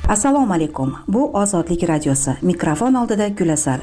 Assalomu alaykum. Bu Ozodlik radiosi. Mikrofon oldida Gulasal.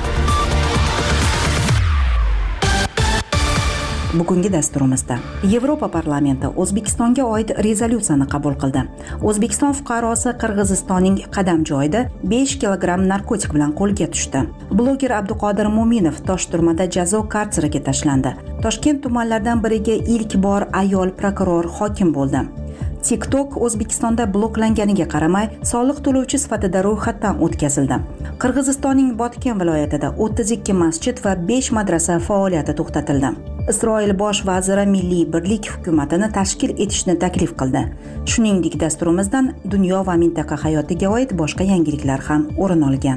Bugungi dasturimizda Yevropa parlamenti O'zbekistonga oid rezolyutsiyani qabul qildi. O'zbekiston fuqarosi Qirg'izistonning Qadam joyida 5 kilogramm narkotik bilan qo'lga tushdi. Bloger Abduqodir Mo'minov Toshturmada jazo kartsiriga tashlandi. Toshkent tumanlaridan biriga ilk bor ayol prokuror hokim bo'ldi. TikTok O'zbekistonda bloklanganiga qaramay, soliq to'lovchi sifatida ro'yxatdan o'tkazildi. Qirg'izistonning Botken viloyatida 32 masjid va 5 madrasa faoliyati to'xtatildi. Isroil bosh vaziri milliy birlik hukumatini tashkil etishni taklif qildi. Shuningdek, dasturimizdan dunyo va mintaqa hayotiga oid boshqa yangiliklar ham o'rin olgan.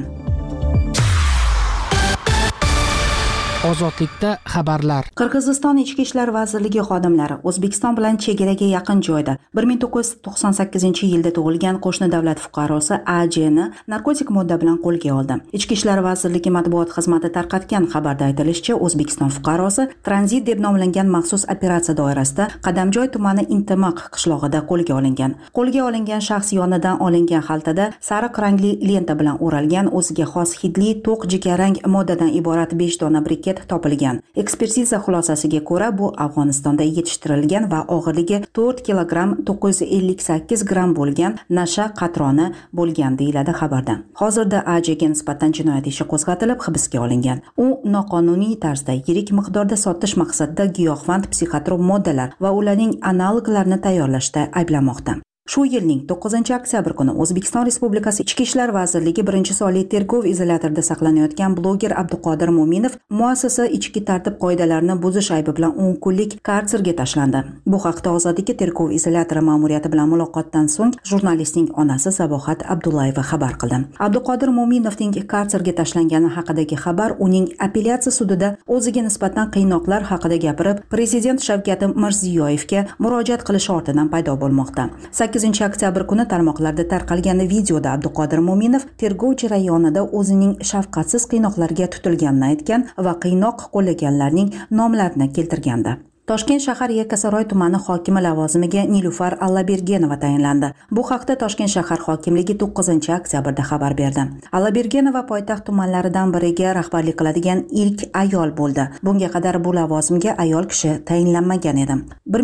Ozodlikda xabarlar. Qirg'iziston Ichki ishlar vazirligi xodimlari O'zbekiston bilan chegaraga yaqin joyda 1998-yilda tug'ilgan qo'shni davlat fuqarosi A.J.ni narkotik modda bilan qo'lga oldi. Ichki ishlar vazirligi matbuot xizmati tarqatgan xabarda aytilishicha, O'zbekiston fuqarosi tranzit deb nomlangan maxsus operatsiya doirasida Qadamjoy tumani Intimoq qishlog'ida qo'lga olingan. Qo'lga olingan shaxs yonidan olingan xaltada sariq rangli lenta bilan o'ralgan o'ziga xos hidli to'q jigarrang moddadan iborat 5 dona briket topilgan. Ekspertiza xulosasiga ko'ra, bu Afg'onistonda yetishtirilgan va og'irligi 4 kilogramm 958 gramm bo'lgan nasha qatroni bo'lgan, deyiladi xabarda. Hozirda A.J.ga nisbatan jinoyat ishi qo'zg'atilib, hibsga olingan. U noqonuniy tarzda yirik miqdorda sotish maqsadida giyohvand psixotrop moddalar va ularning analoglarini tayyorlashda ayblanmoqda. Shu yilning 9-oktyabr kuni O'zbekiston Respublikasi Ichki ishlar vazirligi 1-sonli tergov izolyatorida saqlanayotgan bloger Abduqodir Mo'minov muassasa ichki tartib qoidalarini buzish aybi bilan 10 kunlik karserga tashlandi. Bu haqda Ozodlik tergov izolyatori ma'muriyati bilan muloqotdan so'ng jurnalistning onasi Sabohat Abdullayeva xabar qildi. Abduqodir Mo'minovning karserga tashlangani haqidagi xabar uning apellyatsiya sudida o'ziga nisbatan qiynoqlar haqida gapirib, prezident Shavkat Mirziyoyevga murojaat qilishi ortidan paydo bo'lmoqda. 8-oktyabr kuni tarmoqlarda tarqalgan videoda Abduqodir Mo'minov tergov jarayonida o'zining shafqatsiz qiynoqlarga tutilganini aytgan va qiynoq qo'llaganlarning nomlarini keltirgandi. Toshkent shahar Yakkasaroy tumani hokimi lavozimiga Nilufar Allabergenova tayinlandi. Bu haqda Toshkent shahar hokimligi 9-oktyabrda xabar berdi. Allabergenova poytaxt tumanlaridan biriga rahbarlik qiladigan ilk ayol bo'ldi. Bunga qadar bu lavozimga ayol kishi tayinlanmagan edi.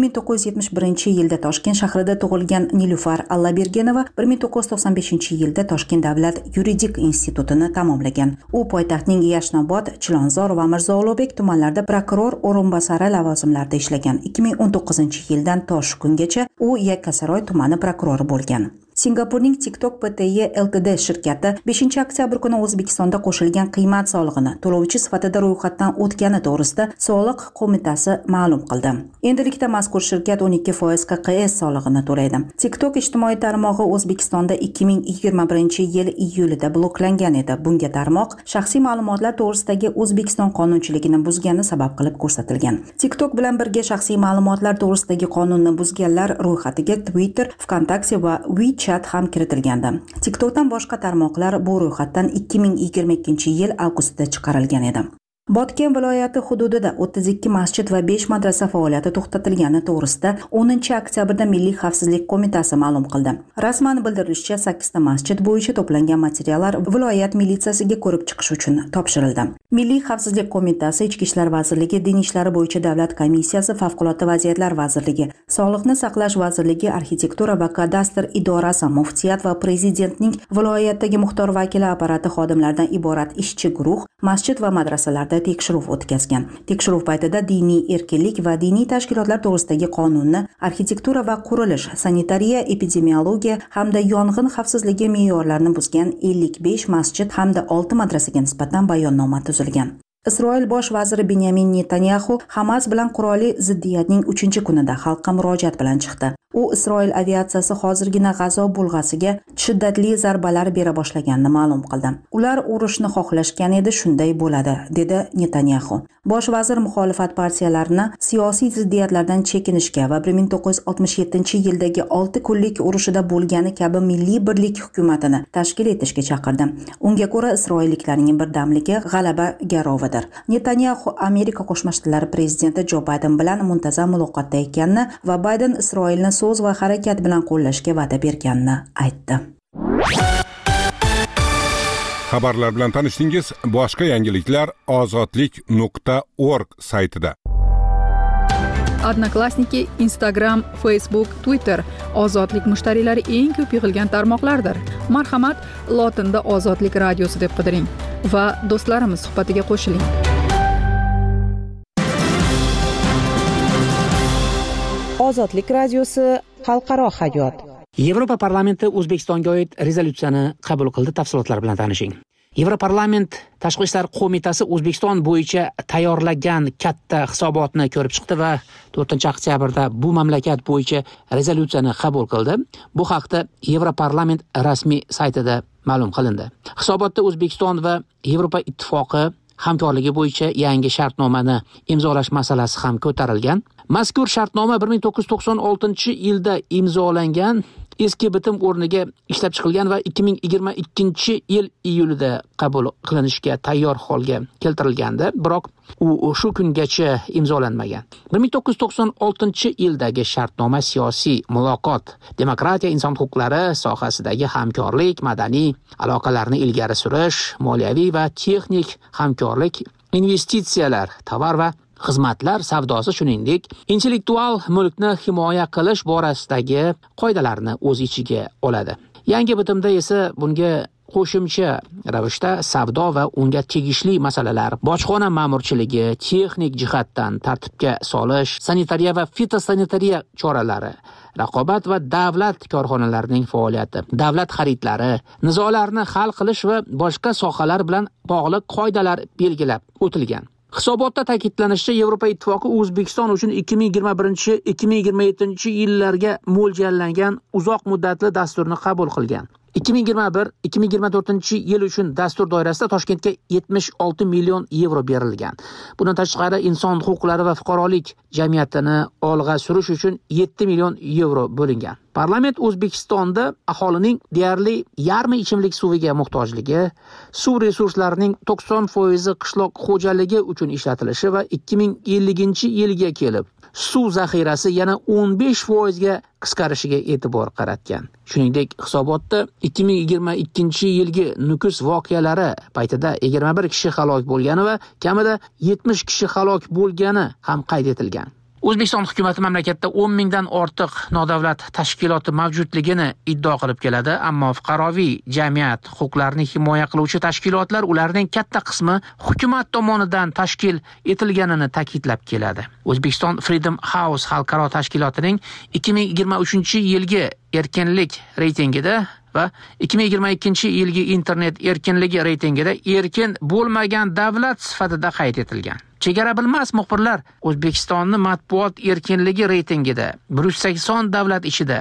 1971-yilda Toshkent shahrida tug'ilgan Nilufar Allabergenova 1995-yilda Toshkent davlat yuridik institutini tamomlagan. U poytaxtning Yashnobod, Chilonzor va Mirzo Ulug'bek tumanlarida prokuror o'rinbosari lavozimlarida ishlagan. 2019-yildan to shu kungacha u Yakkasaroy tumani prokurori bo'lgan. Singapurning TikTok Pte. Ltd. shirkati 5-oktyabr kuni O'zbekistonda qo'shilgan qiymat solig'ini to'lovchi sifatida ro'yxatdan o'tgani to'g'risida Soliq qo'mitasi ma'lum qildi. Endilikda mazkur shirkat 12% QQS solig'ini to'laydi. TikTok ijtimoiy tarmog'i O'zbekistonda 2021-yil iyulida bloklangan edi. Bunga tarmoq shaxsiy ma'lumotlar to'g'risidagi O'zbekiston qonunchiligini buzgani sabab qilib ko'rsatilgan. TikTok bilan birga shaxsiy ma'lumotlar to'g'risidagi qonunni buzganlar ro'yxatiga Twitter, VKontakte va WeChat ham kiritilgandi. TikTokdan boshqa tarmoqlar bu ro'yxatdan 2022-yil avgustda chiqarilgan edi. Botken viloyati hududida 32 masjid va 5 madrasa faoliyati to'xtatilgani to'g'risida 10-oktyabrda Milliy xavfsizlik qo'mitasi ma'lum qildi. Rasman bildirilishicha, 8 ta masjid bo'yicha to'plangan materiallar viloyat militsiyasiga ko'rib chiqish uchun topshirildi. Milliy xavfsizlik qo'mitasi, Ichki ishlar vazirligi, Din ishlari bo'yicha davlat komissiyasi, Favqulodda vaziyatlar vazirligi, Sog'liqni saqlash vazirligi, Arxitektura va kadastr idorasi, Muftiyat va prezidentning viloyatdagi muxtor vakili apparati xodimlaridan iborat ishchi guruh masjid va madrasalarda tekshiruv o'tkazgan. Tekshiruv paytida diniy erkinlik va diniy tashkilotlar to'g'risidagi qonunni, arxitektura va qurilish, sanitariya, epidemiologiya hamda yong'in xavfsizligi me'yorlarini buzgan 55 masjid hamda 6 madrasaga nisbatan bayonnoma tuzilgan. Isroil bosh vaziri Benyamin Netanyahu Hamas bilan qurolli ziddiyatning 3-kunida xalqqa murojaat bilan chiqdi. U Isroil aviatsiyasi hozirgina G'azo bulg'asiga shiddatli zarbalar bera boshlaganini ma'lum qildi. Ular urushni xohlashgan edi, shunday bo'ladi, dedi Netanyahu. Bosh vazir muxolifat partiyalarini siyosiy ziddiyatlardan chekinishga va 1967-yildagi 6 kunlik urushida bo'lgani kabi milliy birlik hukumatini tashkil etishga chaqirdi. Unga ko'ra, isroilliklarning birdamligi g'alaba garovidir. Netanyahu Amerika Qo'shma Shtatlari prezidenti Jo Bayden bilan muntazam muloqotda ekanini va Bayden Isroilni so'z va harakat bilan qo'llashga va'da berganini aytdi. Xabarlar bilan tanishdingiz. Boshqa yangiliklar ozodlik.org saytida. Odnoklassniki, Instagram, Facebook, Twitter ozodlik mushtariylari eng ko'p yig'ilgan tarmoqlardir. Marhamat, lotinda Ozodlik radiosi deb qidiring va do'stlarimiz suhbatiga qo'shiling. Ozodlik radiosi xalqaro hayot. Yevropa parlamenti O'zbekistonga oid rezolyutsiyani qabul qildi. Tafsilotlar bilan tanishing. Yevroparlament Tashqi ishlar qo'mitasi O'zbekiston bo'yicha tayyorlagan katta hisobotni ko'rib chiqdi va 4-oktyabrda bu mamlakat bo'yicha rezolyutsiyani qabul qildi. Bu haqda Yevroparlament rasmiy saytida ma'lum qilindi. Hisobotda O'zbekiston va Yevropa ittifoqi hamkorligi bo'yicha yangi shartnomani imzolash masalasi ham ko'tarilgan. Mazkur shartnoma 1996-yilda imzolangan, eski bitim o'rniga ishlab chiqilgan va 2022-yil iyulida qabul qilinishga tayyor holga keltirilgandi, biroq u shu kungacha imzolanmagan. 1996-yildagi shartnoma siyosiy muloqot, demokratiya, inson huquqlari sohasidagi hamkorlik, madaniy aloqalarni ilgari surish, moliyaviy va texnik hamkorlik, investitsiyalar, tovar va xizmatlar savdosi, shuningdek, intellektual mulkni himoya qilish borasidagi qoidalarni o'z ichiga oladi. Yangi bitimda esa bunga qo'shimcha ravishda savdo va unga tegishli masalalar, bojxona ma'murchiligi, texnik jihatdan tartibga solish, sanitariya va fitosanitariya choralari, raqobat va davlat korxonalarining faoliyati, davlat xaridlari, nizolarni hal qilish va boshqa sohalar bilan bog'liq qoidalar belgilab o'tilgan. Hisobotda ta'kidlanishicha, Yevropa ittifoqi O'zbekiston uchun 2021-2027 yillarga mo'ljallangan uzoq muddatli dasturni qabul qilgan. 2021-2024 yil uchun dastur doirasida Toshkentga 76 million yevro berilgan. Bundan tashqari inson huquqlari va fuqarolik jamiyatini olg'a surish uchun 7 million yevro bo'lingan. Parlament O'zbekistonda aholining deyarli yarmi ichimlik suviga muhtojligi, suv resurslarining 90% qishloq xo'jaligi uchun ishlatilishi va 2050-yilga kelib suv zaxirasi yana 15% ga qisqarishiga e'tibor qaratgan. Shuningdek, hisobotda 2022-yilgi Nukus voqealari paytida 21 kishi halok bo'lgani va kamida 70 kishi halok bo'lgani ham qayd etilgan. O'zbekiston hukumatı mamlakatda 10 mingdan ortiq nodavlat tashkiloti mavjudligini iddao qilib keladi, ammo fuqaroviy jamiyat huquqlarini himoya qiluvchi tashkilotlar ularning katta qismi hukumat tomonidan tashkil etilganini ta'kidlab keladi. O'zbekiston Freedom House xalqaro tashkilotining 2023-yilgi erkinlik reytingida va 2022-yilgi internet erkinligi reytingida erkin bo'lmagan davlat sifatida qayd etilgan. Chegara bilmas muxbirlar O'zbekistonni matbuot erkinligi reytingida 180 davlat ichida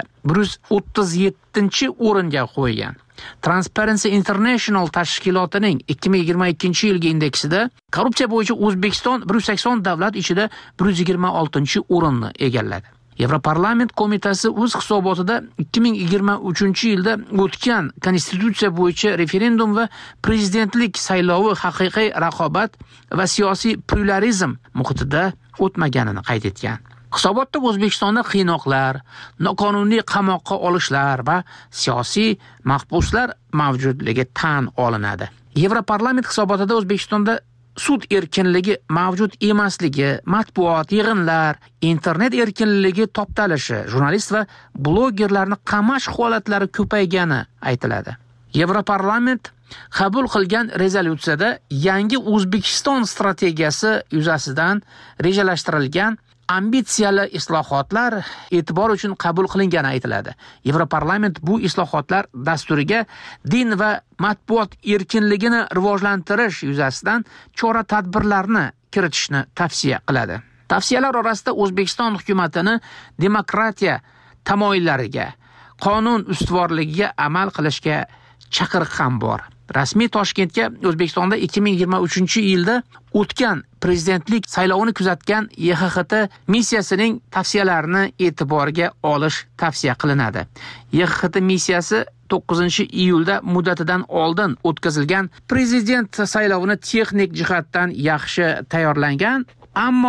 137-o'ringa qo'ygan. Transparency International tashkilotining 2022-yilgi indeksida korrupsiya bo'yicha O'zbekiston 180 davlat ichida 126-o'rinni egalladi. Yevroparlament qo'mitasi o'z hisobotida 2023-yilda o'tgan konstitutsiya bo'yicha referendum va prezidentlik saylovi haqiqiy raqobat va siyosiy pluralizm muhitida o'tmaganini qayd etgan. Hisobotda O'zbekistonda qiynoqlar, noqonuniy qamoqqa olishlar va siyosiy mahbuslar mavjudligi tan olinadi. Yevroparlament hisobotida O'zbekistonda sud erkinligi mavjud emasligi, matbuot, yig'inlar, internet erkinligi toptalishi, jurnalist va blogerlarni qamash holatlari ko'paygani aytiladi. Yevroparlament qabul qilgan rezolyutsiyada yangi O'zbekiston strategiyasi yuzasidan rejalashtirilgan ambitsiyali islohotlar e'tibor uchun qabul qilingani aytiladi. Yevroparlament bu islohotlar dasturiga din va matbuot erkinligini rivojlantirish yuzasidan chora-tadbirlarni kiritishni tavsiya qiladi. Tavsiyalar orasida O'zbekiston hukumatini demokratiya tamoyillariga, qonun ustuvorligiga amal qilishga chaqiriq ham bor. Rasmiy Toshkentga O'zbekistonda 2023-yilda o'tgan prezidentlik saylovini kuzatgan YXHT missiyasining tavsiyalarini e'tiborga olish tavsiya qilinadi. YXHT missiyasi 9-iyulda muddatidan oldin o'tkazilgan prezident saylovini texnik jihatdan yaxshi tayyorlangan, ammo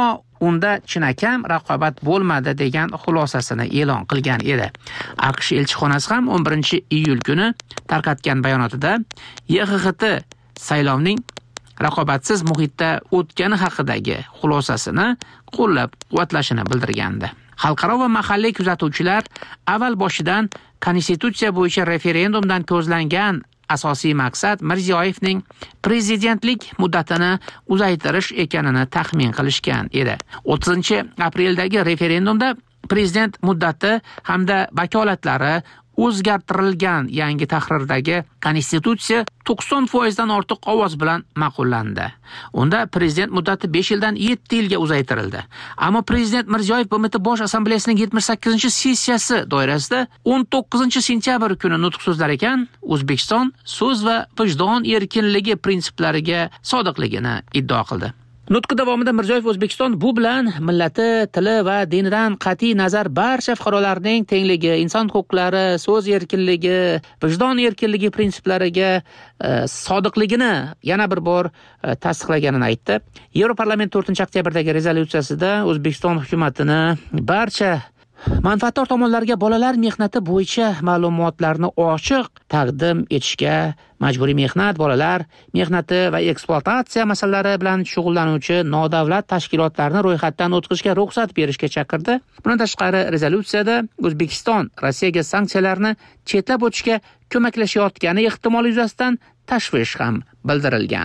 unda chinakam raqobat bo'lmadi degan xulosasini e'lon qilgan edi. AQSh elchixonasi ham 11-iyul kuni tarqatgan bayonotida YXHT saylovning raqobatsiz muhitda o'tgani haqidagi xulosasini qo'llab-quvvatlashini bildirgandi. Xalqaro va mahalliy kuzatuvchilar avval boshidan konstitutsiya bo'yicha referendumdan ko'zlangan asosiy maqsad Mirziyoyevning prezidentlik muddatini uzaytirish ekanini taxmin qilishgan edi. 30-apreldagi referendumda prezident muddati hamda vakolatlari o'zgartirilgan yangi tahrirdagi konstitutsiya 90% dan ortiq ovoz bilan ma'qullandi. Unda prezident muddati 5 yildan 7 yilga uzaytirildi. Ammo prezident Mirziyoyev BMT Bosh Assambleyasining 78-sessiyasi doirasida 19-sentyabr kuni nutq so'zlar ekan, O'zbekiston so'z va vijdon erkinligi prinsiplariga sodiqligini iddao qildi. Nutqi davomida Mirziyoyev O'zbekiston bu bilan millati, tili va dinidan qat'iy nazar barcha fuqarolarning tengligi, inson huquqlari, so'z erkinligi, vijdon erkinligi prinsiplariga sodiqligini yana bir bor tasdiqlaganini aytdi. Yevroparlament 4-oktyabrdagi rezolyutsiyasida O'zbekiston hukumatini barcha manfaatdor tomonlarga bolalar mehnati bo'yicha ma'lumotlarni ochiq taqdim etishga, majburiy mehnat, bolalar mehnati va ekspluatatsiya masalalari bilan shug'ullanuvchi nodavlat tashkilotlarni ro'yxatdan o'tkazishga ruxsat berishga chaqirdi. Bundan tashqari rezolyutsiyada O'zbekiston Rossiyaga sanksiyalarni chetlab o'tishga ko'maklashayotgani ehtimoli yuzasidan tashvish ham bildirilgan.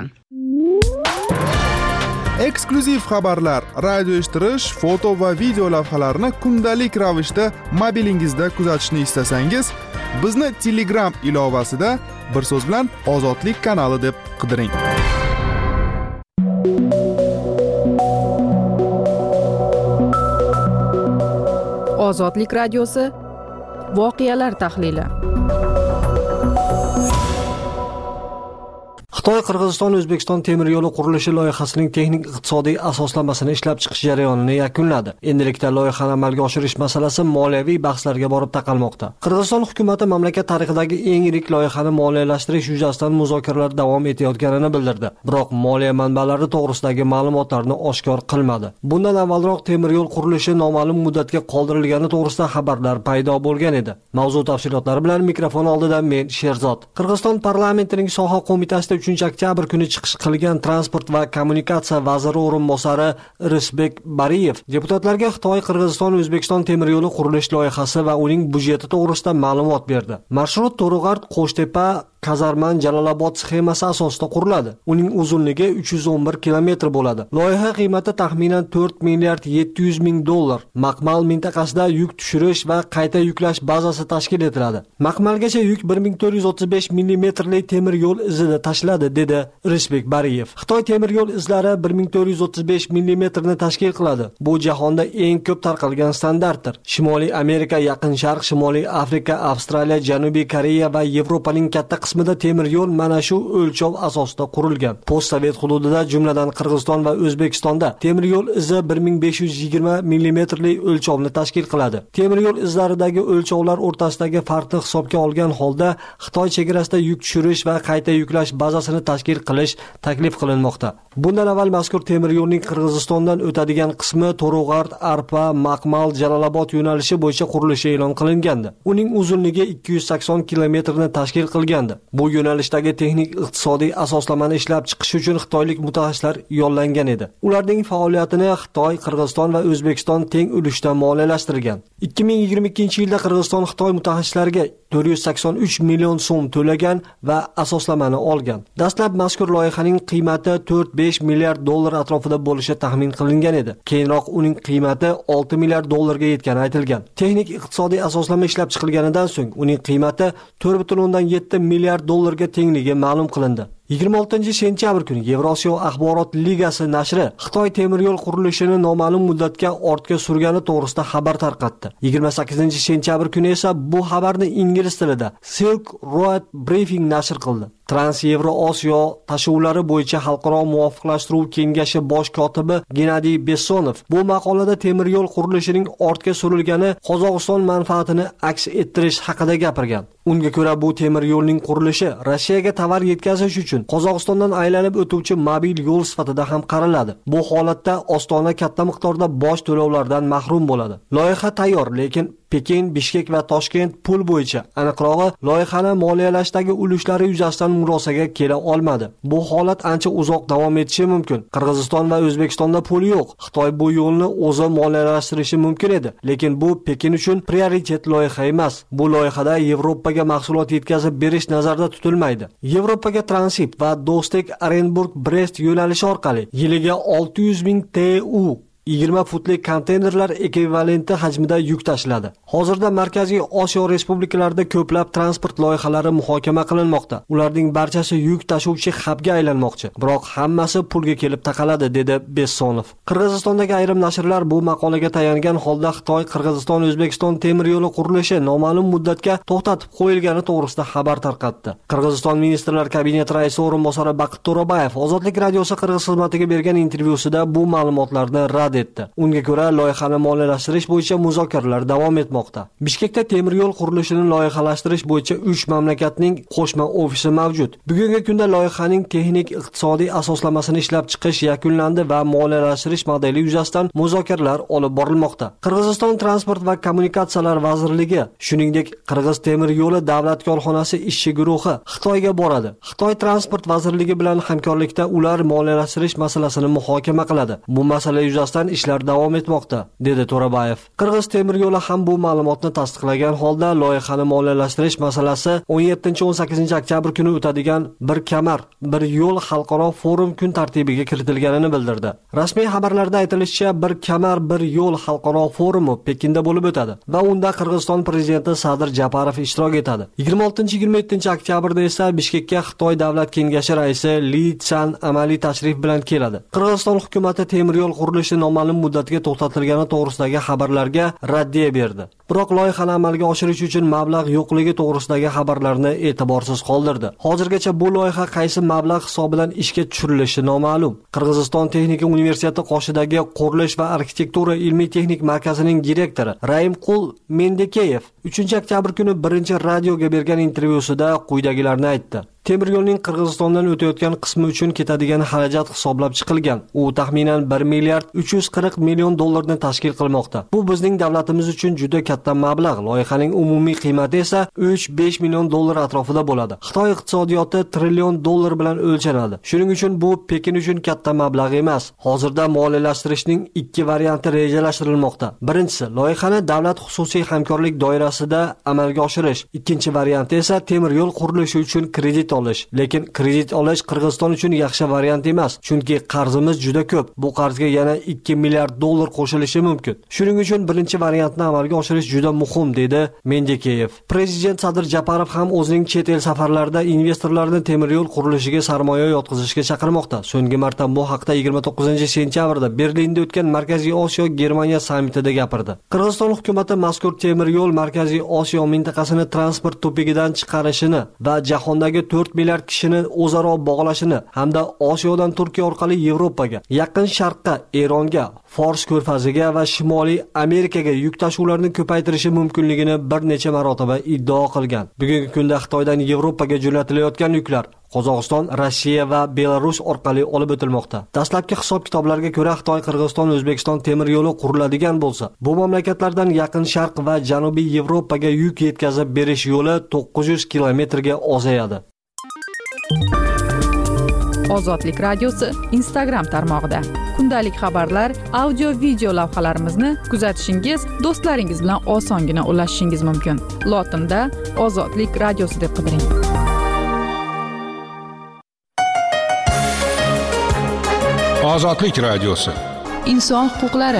Eksklyuziv xabarlar, radio eshittirish, foto va video lavhalarni kundalik ravishda mobilingizda kuzatishni istasangiz, bizni Telegram ilovasida bir so'z bilan Ozodlik kanali deb qidiring. Ozodlik radiosi voqealar tahlili. Xitoy Qirg'iziston-O'zbekiston temir yo'li qurilishi loyihasining texnik iqtisodiy asoslamasini ishlab chiqish jarayonini yakunladi. Endilikda loyihani amalga oshirish masalasi moliyaviy bahslarga borib taqalmoqda. Qirg'iziston hukumati mamlakat tarixidagi eng yirik loyihani moliyalashtirish yuzasidan muzokaralar davom etayotganini bildirdi. Biroq moliya manbalari to'g'risidagi ma'lumotlarni oshkor qilmadi. Bundan avvalroq temir yo'l qurilishi noma'lum muddatga qoldirilgani to'g'risida xabarlar paydo bo'lgan edi. Mavzu tafsilotlari bilan mikrofon oldida men Sherzod. Qirg'iziston parlamentining soha qo'mitasida 3-oktyabr kuni chiqish qilgan transport va kommunikatsiya vaziri o'rinbosari Irisbek Bariyev deputatlarga Xitoy Qirg'iziston-O'zbekiston temir yo'li qurilish loyihasi va uning byudjeti to'g'risida ma'lumot berdi. Marshrut To'rug'art Qo'shtepa Kazarman Jalolobod sxemasi asosida quriladi. Uning uzunligi 311 kilometr bo'ladi. Loyiha qiymati taxminan 4 milliard 700 ming dollar. Maqmal mintaqasida yuk tushirish va qayta yuklash bazasi tashkil etiladi. Maqmalgacha yuk 1435 millimetrli temir yo'l izida tashiladi, dedi Irisbek Bariyev. Xitoy temir yo'l izlari 1435 millimetrni tashkil qiladi. Bu jahonda eng ko'p tarqalgan standartdir. Shimoliy Amerika, Yaqin Sharq, Shimoliy Afrika, Avstraliya, Janubiy Koreya va Yevropaning katta qismida temir yo'l mana shu o'lchov asosida qurilgan. Postsovet hududida, jumladan Qirg'iziston va O'zbekistonda temir yo'l izi 1520 millimetrli o'lchovni tashkil qiladi. Temir yo'l izlaridagi o'lchovlar o'rtasidagi farqni hisobga olgan holda Xitoy chegarasida yuk tushirish va qayta yuklash bazasini tashkil qilish taklif qilinmoqda. Bundan avval mazkur temir yo'lning Qirg'izistondan o'tadigan qismi To'rug'art, Arpa, Maqmal, Jalolobod yo'nalishi bo'yicha qurilishi e'lon qilingandi. Uning uzunligi 280 kilometrni tashkil qilgandi. Bu yo'nalishdagi texnik iqtisodiy asoslamani ishlab chiqish uchun xitoylik mutaxassislar yollangan edi. Ularning faoliyatini Xitoy, Qirg'iziston va O'zbekiston teng ulushda moliyalashtirgan. 2022-yilda Qirg'iziston Xitoy mutaxassislariga 483 million so'm to'lagan va asoslamani olgan. Dastlab mazkur loyihaning qiymati 4-5 milliard dollar atrofida bo'lishi taxmin qilingan edi. Keyinroq uning qiymati 6 milliard dollarga yetgani aytilgan. Texnik iqtisodiy asoslama ishlab chiqilganidan so'ng uning qiymati 4,7 milliard dollarga tengligi ma'lum qilindi. 26-sentyabr kuni Yevrosiyo axborot ligasi nashri Xitoy temir yo'l qurilishini noma'lum muddatga ortga surgani to'g'risida xabar tarqatdi. 28-sentyabr kuni esa bu xabarni ingliz tilida Silk Road Briefing nashr qildi. Trans-Yevroosiyo tashuvlari bo'yicha xalqaro muvofiqlashtiruv kengashi bosh kotibi Gennadiy Bessonov bu maqolada temir yo'l qurilishining ortga surilgani Qozog'iston manfaatini aks ettirish haqida gapirgan. Unga ko'ra bu temir yo'lning qurilishi Rossiyaga tovar yetkazish uchun uchun Qozog'istondan aylanib o'tuvchi mobil yo'l sifatida ham qaraladi. Bu holatda Ostona katta miqdorda boj to'lovlardan mahrum bo'ladi. Loyiha tayyor, lekin Pekin, Bishkek va Toshkent pul bo'yicha, aniqrog'i loyihani moliyalashdagi ulushlari yuzasidan murosaga kela olmadi. Bu holat ancha uzoq davom etishi mumkin. Qirg'iziston va O'zbekistonda pul yo'q. Xitoy bu yo'lni o'zi moliyalashtirishi mumkin edi, lekin bu Pekin uchun prioritet loyiha emas. Bu loyihada Yevropaga mahsulot yetkazib berish nazarda tutilmaydi. Yevropaga transit va Do'stlik Orenburg-Brest yo'nalishi orqali yiliga 600 ming TU 20 futlik konteynerlar ekvivalenti hajmida yuk tashiladi. Hozirda Markaziy Osiyo respublikalarida ko'plab transport loyihalari muhokama qilinmoqda. Ularning barchasi yuk tashuvchi hubga aylanmoqchi. Biroq hammasi pulga kelib taqaladi, dedi Bessonov. Qirg'izistondagi ayrim nashrlar bu maqolaga tayangan holda Xitoy Qirg'iziston-O'zbekiston temir yo'li qurilishi noma'lum muddatga to'xtatib qo'yilgani to'g'risida xabar tarqatdi. Qirg'iziston ministrlar kabineti raisi o'rinbosari Baqit To'rabayev Ozodlik radiosi Qirg'iz xizmatiga bergan intervyusida bu ma'lumotlarni rad etdi. Unga ko'ra, loyihani moliyalashtirish bo'yicha muzokaralar davom etmoqda. Bishkekda temir yo'l qurilishini loyihalashtirish bo'yicha 3 mamlakatning qo'shma ofisi mavjud. Bugungi kunda loyihaning texnik iqtisodiy asoslamasini ishlab chiqish yakunlandi va moliyalashtirish modeli yuzasidan muzokaralar olib borilmoqda. Qirg'iziston transport va kommunikatsiyalar vazirligi, shuningdek Qirg'iz temir yo'li davlat korxonasi ishchi guruhi Xitoyga boradi. Xitoy transport vazirligi bilan hamkorlikda ular moliyalashtirish masalasini muhokama qiladi. Bu masala yuzasidan ishlar davom etmoqda, dedi To'rabayev. Qirg'iz temir yo'li ham bu ma'lumotni tasdiqlagan holda loyihani moliyalashtirish masalasi 17-18 oktyabr kuni o'tadigan bir kamar, bir yo'l xalqaro forum kun tartibiga kiritilganini bildirdi. Rasmiy xabarlarda aytilishicha, bir kamar, bir yo'l xalqaro forumi Pekinda bo'lib o'tadi va unda Qirg'iziston prezidenti Sadir Japarov ishtirok etadi. 26-27 oktyabrda esa Bishkekka Xitoy davlat kengashi raisi Li Chan amaliy tashrif bilan keladi. Qirg'iziston hukumati temir yo'l qurilishi noma'lum muddatga to'xtatilgani to'g'risidagi xabarlarga raddiya berdi. Biroq loyihani amalga oshirish uchun mablag' yo'qligi to'g'risidagi xabarlarni e'tiborsiz qoldirdi. Hozirgacha bu loyiha qaysi mablag' hisobidan ishga tushirilishi noma'lum. Qirg'iziston texnika universiteti qoshidagi qurilish va arxitektura ilmiy-texnik markazining direktori Raimqul Mendekeyev 3-oktyabr kuni birinchi radioga bergan intervyusida quyidagilarni aytdi. Temir yo'lning Qirg'izistondan o'tayotgan qismi uchun ketadigan xarajat hisoblab chiqilgan. U taxminan 1 milliard 340 million dollarni tashkil qilmoqda. Bu bizning davlatimiz uchun juda katta mablag'. Loyihaning umumiy qiymati esa 3-5 million dollar atrofida bo'ladi. Xitoy iqtisodiyoti trillion dollar bilan o'lchanadi. Shuning uchun bu Pekin uchun katta mablag' emas. Hozirda moliyalashtirishning 2 varianti rejalashtirilmoqda. Birinchisi, loyihani davlat xususiy hamkorlik doirasida amalga oshirish. Ikkinchi varianti esa temir yo'l qurilishi uchun kredit olish. Lekin kredit olish Qirg'iziston uchun yaxshi variant emas, chunki qarzimiz juda ko'p. Bu qarzga yana 2 milliard dollar qo'shilishi mumkin. Shuning uchun birinchi variantni amalga oshirish juda muhim, dedi Mendekeyev. Prezident Sadir Japarov ham o'zining chet el safarlarida investorlarni temir yo'l qurilishiga sarmoya yotqizishga chaqirmoqda. So'nggi marta bu haqda 29-sentyabrda Berlinda o'tgan Markaziy Osiyo Germaniya sammitida gapirdi. Qirg'iziston hukumati mazkur temir yo'l Markaziy Osiyo mintaqasini transport to'pigidan chiqarishini va jahondagi 4 milliard kishini o'zaro bog'lashini hamda Osiyodan Turkiya orqali Yevropaga, Yaqin Sharqqa, Eronga, Fors ko'rfaziga va Shimoliy Amerikaga yuk tashuvlarni ko'paytirishi mumkinligini bir necha marotaba iddao qilgan. Bugungi kunda Xitoydan Yevropaga jo'natilayotgan yuklar Qozog'iston, Rossiya va Belarus orqali olib o'tilmoqda. Dastlabki hisob-kitoblarga ko'ra, Xitoy, Qirg'iziston, O'zbekiston temir yo'li quriladigan bo'lsa, bu mamlakatlardan Yaqin Sharq va Janubiy Yevropaga yuk yetkazib berish yo'li 900 kilometrga ozayadi. Ozodlik radiosi Instagram tarmog'ida kundalik xabarlar, audio, video lavhalarimizni kuzatishingiz, do'stlaringiz bilan osongina ulashishingiz mumkin. Lotinda Ozodlik radiosi deb qidiring. Ozodlik radiosi. Inson huquqlari.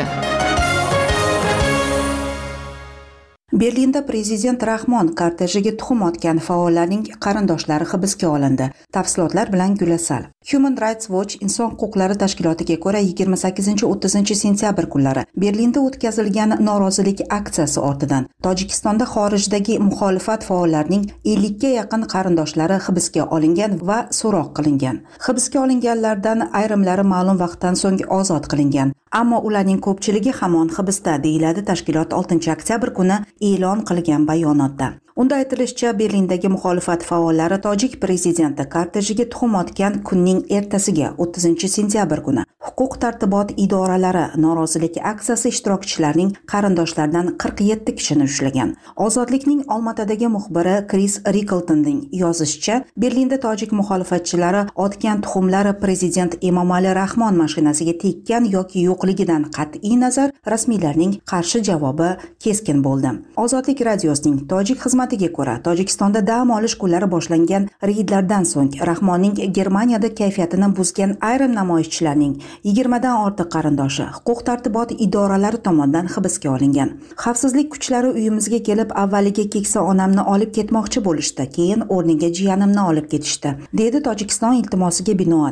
Berlinda prezident Rahmon kortejiga tuxum otgan faollarning qarindoshlari hibsga olindi. Tafsilotlar bilan Gulasal. Human Rights Watch inson huquqlari tashkilotiga ko'ra 28-30 sentyabr kunlari Berlinda o'tkazilgan norozilik aksiyasi ortidan Tojikistonda xorijdagi muxolifat faollarining 50 ga yaqin qarindoshlari hibsga olingan va so'roq qilingan. Hibsga olinganlardan ayrimlari ma'lum vaqtdan so'ng ozod qilingan, ammo ularning ko'pchiligi hamon hibsda, deyiladi tashkilot 6 oktyabr kuni e'lon qilgan bayonotda. Unda aytilishicha, Berlindagi muxolifat faollari tojik prezidenti kortejiga tuxum otgan kunning ertasiga 30-sentyabr kuni huquq tartibot idoralari norozilik aksiyasi ishtirokchilarining qarindoshlaridan 47 kishini ushlagan. Ozodlikning Olmaotadagi muxbiri Kris Rikeltonning yozishicha, Berlinda tojik muxolifatchilari otgan tuxumlari prezident Emomali Rahmon mashinasiga tekkan yoki yo'qligidan qat'iy nazar rasmiylarning qarshi javobi keskin bo'ldi. Ozodlik radiosining tojik xizmatiga ko'ra, Tojikistonda dam olish kunlari boshlangan reydlardan so'ng Rahmonning Germaniyada kayfiyatini buzgan ayrim namoyishchilarning 20 dan ortiq qarindoshi huquq tartibot idoralari tomonidan hibsga olingan. Xavfsizlik kuchlari uyimizga kelib, avvaliga keksa onamni olib ketmoqchi bo'lishdi, keyin o'rniga jiyanimni olib ketishdi, dedi Tojikiston iltimosiga binoan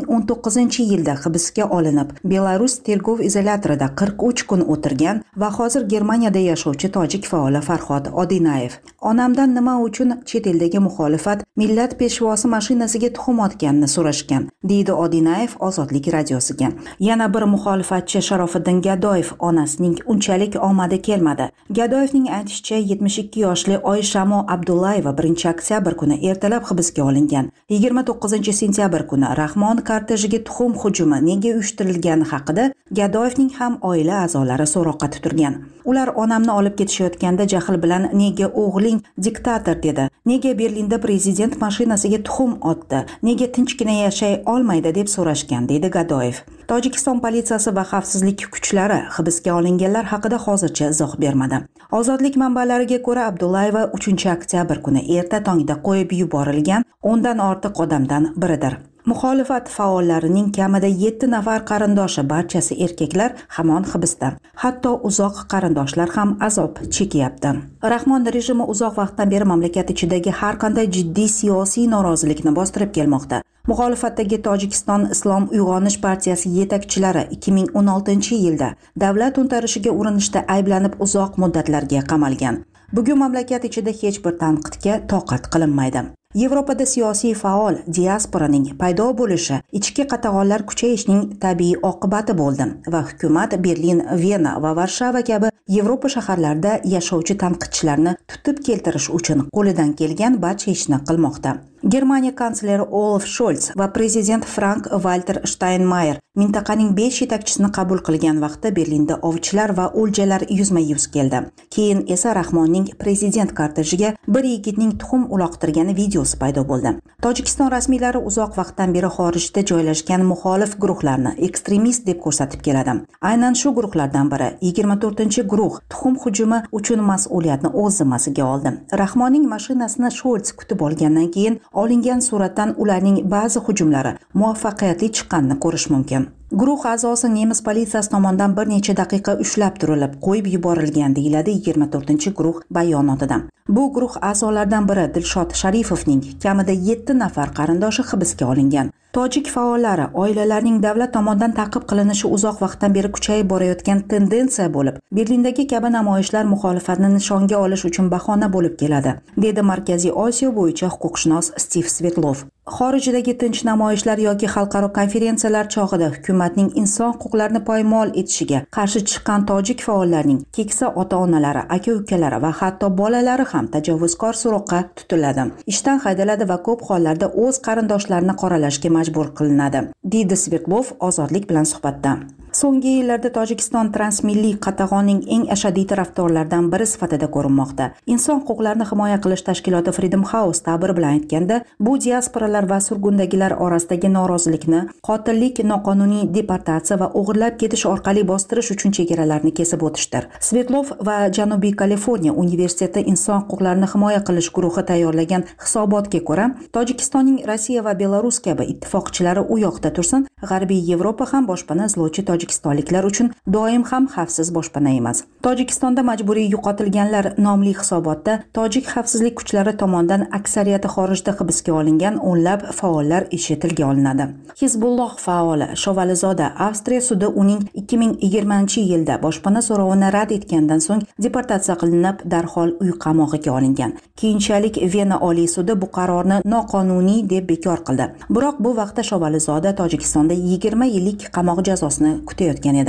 2019-yilda hibsga olinib, Belarus tergov izolyatorida 43 kun o'tirgan va hozir Germaniyada yashovchi tojik faoli Farhod Odinayev. Onamdan nima uchun chet eldagi muxolifat millat peshvosi mashinasiga tuxum otganini so'rashgan, deydi Odinayev Ozodlik radiosiga. Yana bir muxolifatchi Sharofiddin Gadoyev onasining unchalik omadi kelmadi. Gadoyevning aytishicha, 72 yoshli Oyshamo Abdullayeva 1-oktyabr kuni ertalab hibsga olingan. 29-sentyabr kuni Rahmon kortejiga tuxum hujumi nega uyushtirilgani haqida Gadoyevning ham oila a'zolari so'roqqa tutilgan. Ular onamni olib ketishayotganda jahl bilan nega o'g'ling diktator dedi, nega Berlinda prezident mashinasiga tuxum otdi, nega tinchgina yashay olmaydi deb so'rashgan, dedi Gadoyev. Tojikiston politsiyasi va xavfsizlik kuchlari hibsga olinganlar haqida hozircha izoh bermadi. Ozodlik manbalariga ko'ra, Abdullayeva 3-oktyabr kuni erta tongda qo'yib yuborilgan 10 dan ortiq odamdan biridir. Muxolifat faollarining kamida 7 nafar qarindoshi, barchasi erkaklar, hamon hibsda. Hatto uzoq qarindoshlar ham azob chekyapti. Rahmon rejimi uzoq vaqtdan beri mamlakat ichidagi har qanday jiddiy siyosiy norozilikni bostirib kelmoqda. Muxolifatdagi Tojikiston Islom uyg'onish partiyasi yetakchilari 2016-yilda davlat to'ntarishiga urinishda ayblanib uzoq muddatlarga qamalgan. Bugun mamlakat ichida hech bir tanqidga toqat qilinmaydi. Yevropada siyosiy faol diasporaning paydo bo'lishi ichki qatag'onlar kuchayishining tabiiy oqibati bo'ldi va hukumat Berlin, Vena va Varshava kabi Yevropa shaharlarida yashovchi tanqidchilarni tutib keltirish uchun qo'lidan kelgan barcha ishni qilmoqda. Germaniya kansleri Olaf Scholz va prezident Frank-Walter Steinmeier mintaqaning 5 yetakchisini qabul qilgan vaqtda Berlinda ovchilar va o'ljalar yuzma-yuz keldi. Keyin esa Rahmonning prezident kortejiga bir yigitning tuxum uloqtirgani videosi paydo bo'ldi. Tojikiston rasmiylari uzoq vaqtdan beri xorijda joylashgan muxolif guruhlarni ekstremist deb ko'rsatib keladi. Aynan shu guruhlardan biri 24-guruh tuxum hujumi uchun mas'uliyatni o'z zimmasiga oldi. Rahmonning mashinasini Scholz kutib olgandan keyin olingan suratdan ularning ba'zi hujumlari muvaffaqiyatli chiqqanini ko'rish mumkin. Guruh a'zosi nemis politsiyasi tomonidan bir necha daqiqa ushlab turilib, qo'yib yuborilgan, deyiladi 24-guruh bayonotida. Bu guruh a'zolaridan biri Dilshod Sharifovning kamida 7 nafar qarindoshi hibsga olingan. Tojik faollari oilalarining davlat tomonidan ta'qib qilinishi uzoq vaqtdan beri kuchayib borayotgan tendensiya bo'lib, Berlindagi kabi namoyishlar muxolifatni nishonga olish uchun bahona bo'lib keladi, dedi Markaziy Osiyo bo'yicha huquqshunos Stiv Svetlov. Xorijdagi tinch namoyishlar yoki xalqaro konferensiyalar chog'ida hukumatning inson huquqlarini poymol etishiga qarshi chiqqan tojik faollarning keksa ota-onalari, aka-ukalari va hatto bolalari ham tajovuzkor so'roqqa tutiladi, ishdan haydaladi va ko'p hollarda o'z qarindoshlarini qoralashga majbur qilinadi, deydi Svetlov Ozodlik bilan suhbatda. So'nggi yillarda Tojikiston transmilliy qatag'onning eng ashaddiy tarafdorlaridan biri sifatida ko'rinmoqda. Inson huquqlarini himoya qilish tashkiloti Freedom House ta'bir bilan aytganda, bu diasporalar va surgundagilar orasidagi norozilikni qotillik, noqonuniy deportatsiya va o'g'irlab ketish orqali bostirish uchun chegaralarni kesib o'tishdir. Svetlov va Janubiy Kaliforniya universiteti inson huquqlarini himoya qilish guruhi tayyorlagan hisobotga ko'ra, Tojikistonning Rossiya va Belarus kabi ittifoqchilari u yoqda tursin, G'arbiy Yevropa ham boshpana izlovchi tojikistonliklar uchun doim ham xavfsiz boshpana emas. Tojikistonda majburiy yo'qotilganlar nomli hisobotda tojik xavfsizlik kuchlari tomonidan aksariyati xorijda hibsga olingan o'nlab faollar ishi tilga olinadi. Hizbulloh faoli Shovalizoda Avstriya sudi uning 2020-yilda boshpana so'rovini rad etgandan so'ng deportatsiya qilinib, darhol uy qamog'iga olingan. Keyinchalik Vena Oliy sudi bu qarorni noqonuniy deb bekor qildi. Biroq bu vaqtda Shovalizoda Tojikistonda 20 yillik qamoq jazosini kutayotgan edi.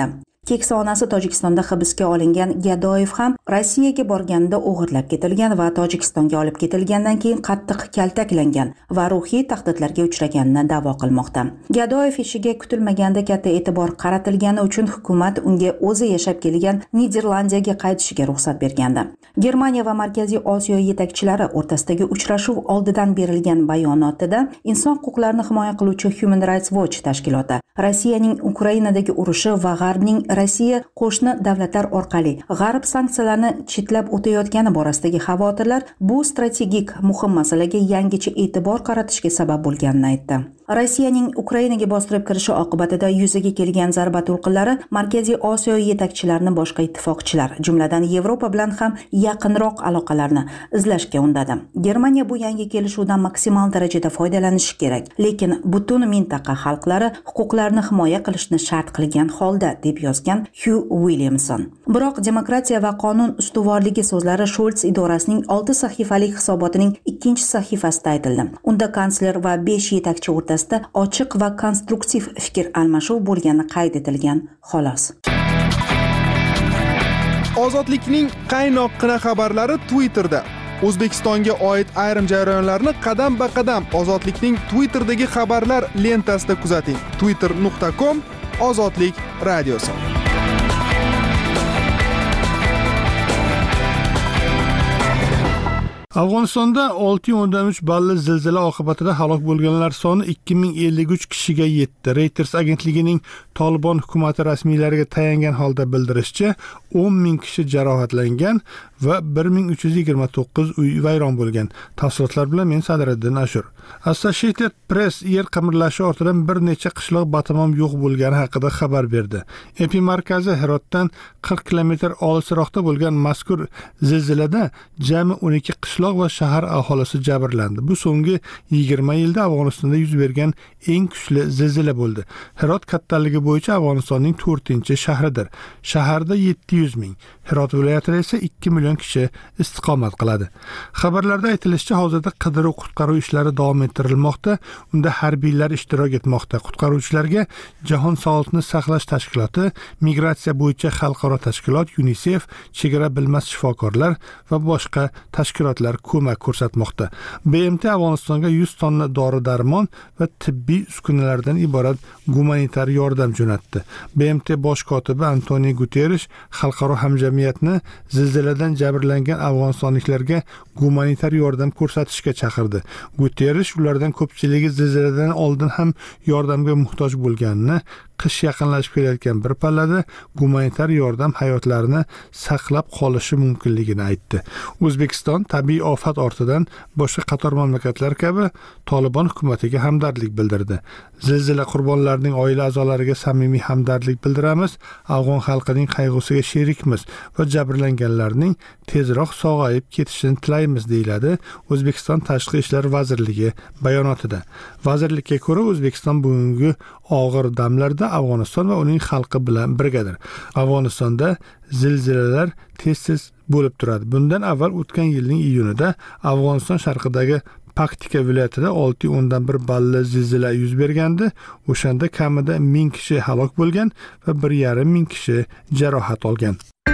Keksa onasi Tojikistonda hibsga olingan Gadoyev ham Rossiyaga borganida o'g'irlab ketilgan va Tojikistonga olib ketilgandan keyin qattiq kaltaklangan va ruhiy tahdidlarga uchraganini da'vo qilmoqda. Gadoyev ishiga kutilmaganda katta e'tibor qaratilgani uchun hukumat unga o'zi yashab kelgan Niderlandiyaga qaytishiga ruxsat bergandi. Germaniya va Markaziy Osiyo yetakchilari o'rtasidagi uchrashuv oldidan berilgan bayonotida inson huquqlarini himoya qiluvchi Human Rights Watch tashkiloti Rossiyaning Ukrainadagi urushi va G'arbning Rossiya qo'shni davlatlar orqali G'arb sanksiyalarni chetlab o'tayotgani borasidagi xavotirlar bu strategik muhim masalaga yangicha e'tibor qaratishga sabab bo'lganini aytdi. Rossiyaning Ukrainaga bostirib kirishi oqibatida yuzaga kelgan zarba to'lqinlari Markaziy Osiyo yetakchilarini boshqa ittifoqchilar, jumladan Yevropa bilan ham yaqinroq aloqalarni izlashga undadi. Germaniya bu yangi kelishuvdan maksimal darajada foydalanishi kerak, lekin butun mintaqa xalqlari huquqlarini himoya qilishni shart qilgan holda, deb yozgan Hugh Williamson. Biroq demokratiya va qonun ustuvorligi so'zlari Scholz idorasining 6 sahifalik hisobotining 2-sahifasida aytildi. Unda kansler va 5 yetakchi o'rtasida ochiq va konstruktiv fikr almashuv bo'lgani qayd etilgan, xolos. Ozodlikning qaynoqqina xabarlari Twitterda. O'zbekistonga oid ayrim jarayonlarni qadam-ba-qadam Ozodlikning Twitterdagi xabarlar lentasida kuzating. twitter.com/ozodlik radiosi. Afg'onistonda 6.3 balli zilzila oqibatida halok bo'lganlar soni 2053 kishiga yetdi. Reuters agentligining Tolibon hukumati rasmiylariga tayangan holda bildirishicha, 10,000 kishi jarohatlangan va 1329 uy vayron bo'lgan. Tafsilotlar bilan men Sadriddin Ashur. Associated Press yer qimirlashi ortidan bir necha qishloq batamom yo'q bo'lgani haqida xabar berdi. Epimarkazi Herotdan 40 kilometr olisroqda bo'lgan mazkur zilzilada jami 12 qishloq va shahar aholisi jabrlandi. Bu so'nggi 20 yilda Afg'onistonda yuz bergan eng kuchli zilzila bo'ldi. Herot kattaligi bo'yicha Afg'onistonning 4-shahridir. Shaharda 700 ming, Herot viloyatida esa 2 million kishi istiqomat qiladi. Xabarlarda aytilishicha, hozirda qidiruv-qutqaruv ishlari davom ettirilmoqda. Unda harbiylar ishtirok etmoqda. Qutqaruvchilarga Jahon sog'liqni saqlash tashkiloti, migratsiya bo'yicha xalqaro tashkilot, UNICEF, chegara bilmas shifokorlar va boshqa tashkilotlar ko'mak ko'rsatmoqda. BMT Afg'onistonga 100 tonna dori-darmon va tibbiy uskunalardan iborat gumanitar yordam jo'natdi. BMT bosh kotibi Antonio Guterres xalqaro hamjamiyatni zilziladan jabrlangan afg'onistonliklarga gumanitar yordam ko'rsatishga chaqirdi. Guterres ulardan ko'pchiligi zilziladan oldin ham yordamga muhtoj bo'lganini, qish yaqinlashib kelayotgan bir pallada gumanitar yordam hayotlarini saqlab qolishi mumkinligini aytdi. O'zbekiston tabiiy ofat ortidan boshqa qator mamlakatlar kabi Tolibon hukumatiga hamdardlik bildirdi. Zilzila qurbonlarining oila a'zolariga samimiy hamdardlik bildiramiz. Afg'on xalqining qayg'usiga sherikmiz va jabrlanganlarning tezroq sog'ayib ketishini tilaymiz, deyiladi O'zbekiston Tashqi ishlar vazirligi bayonotida. Vazirlikka ko'ra, O'zbekiston bugungi og'ir damlarda Afg'oniston va uning xalqi bilan birgadir. Afg'onistonda zilzilalar tez-tez bo'lib turadi. Bundan avval o'tgan yilning iyunida Afg'oniston sharqidagi Paktika viloyatida 6.1 balli zilzila yuz bergandi. O'shanda kamida 1000 kishi halok bo'lgan va 1,5 kishi jarohat olgan.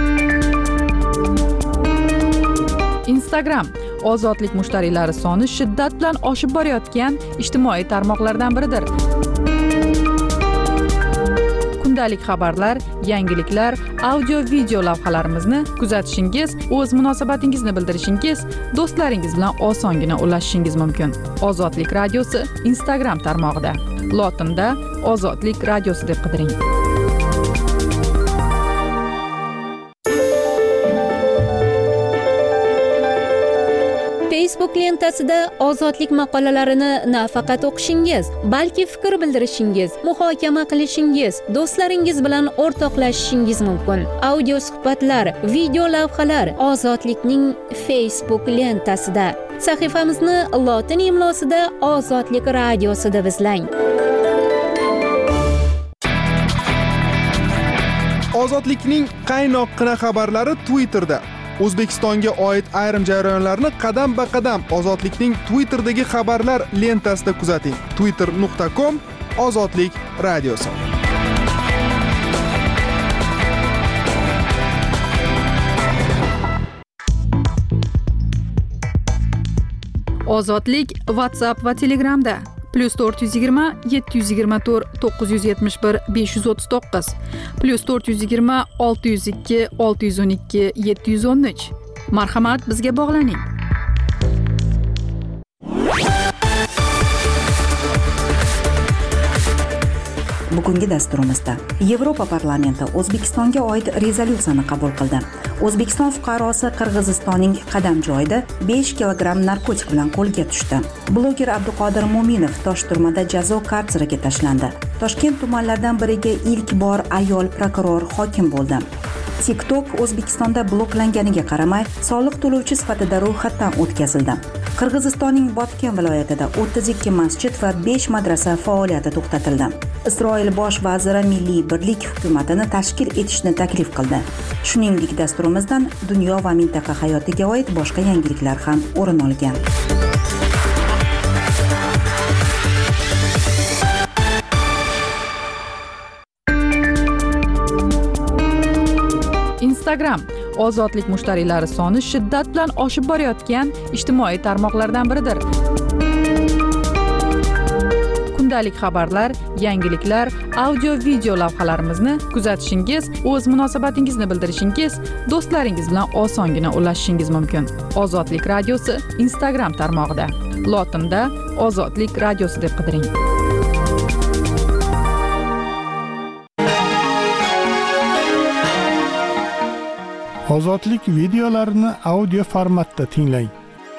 Instagram ozodlik mushtariylari soni shiddat bilan oshib borayotgan ijtimoiy tarmoqlardan biridir. Kundalik xabarlar, yangiliklar, audio-video lavhalarimizni kuzatishingiz, o'z munosabatingizni bildirishingiz, do'stlaringiz bilan osongina ulashishingiz mumkin. Ozodlik radiosi Instagram tarmog'ida. Lotinda Ozodlik radiosi deb qidiring. Facebook lentasida ozodlik maqolalarini nafaqat o'qishingiz, balki fikr bildirishingiz, muhokama qilishingiz, do'stlaringiz bilan o'rtoqlashishingiz mumkin. Audio suhbatlar, video lavhalar Ozodlikning Facebook lentasida. Sahifamizni lotin imlosida Ozodlik radiosi deb izlang. Ozodlikning qaynoqqina xabarlari Twitterda. O'zbekistonga oid ayrim jarayonlarni qadam-ba-qadam Ozodlikning Twitterdagi xabarlar lentasida kuzating. twitter.com/ozodlik radiosi. Ozodlik WhatsApp va Telegramda +420 724 971 539 +420 602 612 713. Marhamat, bizga bog'laning. Bugungi dasturimizda Yevropa parlamenti O'zbekistonga oid rezolyutsiyani qabul qildi. O'zbekiston fuqarosi Qirg'izistonning Qadam joyida 5 kilogramm narkotik bilan qo'lga tushdi. Bloger Abduqodir Mo'minov Toshturmada jazo kartseriga tashlandi. Toshkent tumanlaridan biriga ilk bor ayol prokuror hokim bo'ldi. TikTok O'zbekistonda bloklanganiga qaramay, soliq to'lovchi sifatida ro'yxatdan o'tkazildi. Qirg'izistonning Botken viloyatida 32 masjid va 5 madrasa faoliyati to'xtatildi. Isroil bosh vaziri milliy birlik hukumatini tashkil etishni taklif qildi. Shuningdek, dasturimizdan dunyo va mintaqa hayotiga oid boshqa yangiliklar ham o'rin olgan. Instagram ozodlik mushtariylari soni shiddat bilan oshib borayotgan ijtimoiy tarmoqlardan biridir. Kundalik xabarlar, yangiliklar, audio-video lavhalarimizni kuzatishingiz, o'z munosabatingizni bildirishingiz, do'stlaringiz bilan osongina ulashishingiz mumkin. Ozodlik radiosi Instagram tarmog'ida. Lotinda Ozodlik radiosi deb qidiring. Ozodlik videolarini audio formatda tinglang.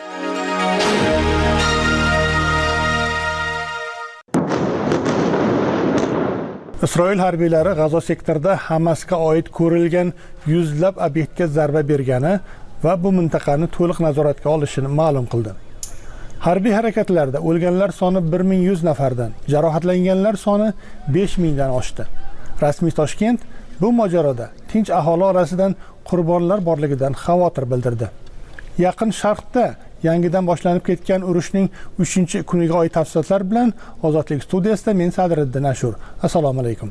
Isroil harbiylari G'azo sektorida Hamasga oid ko'rilgan yuzlab obyektga zarba bergani va bu mintaqani to'liq nazoratga olishini ma'lum qildi. Harbiy harakatlarda o'lganlar soni 1100 nafardan, jarohatlanganlar soni 5000 dan oshdi. Rasmiy Toshkent bu mojaroda tinch aholi orasidan qurbonlar borligidan xavotir bildirdi. Yaqin Sharqda yangidan boshlanib ketgan urushning 3-kuniga oid tafsilotlar bilan Ozodlik studiyasida men Sadriddin Ashur. Assalomu alaykum.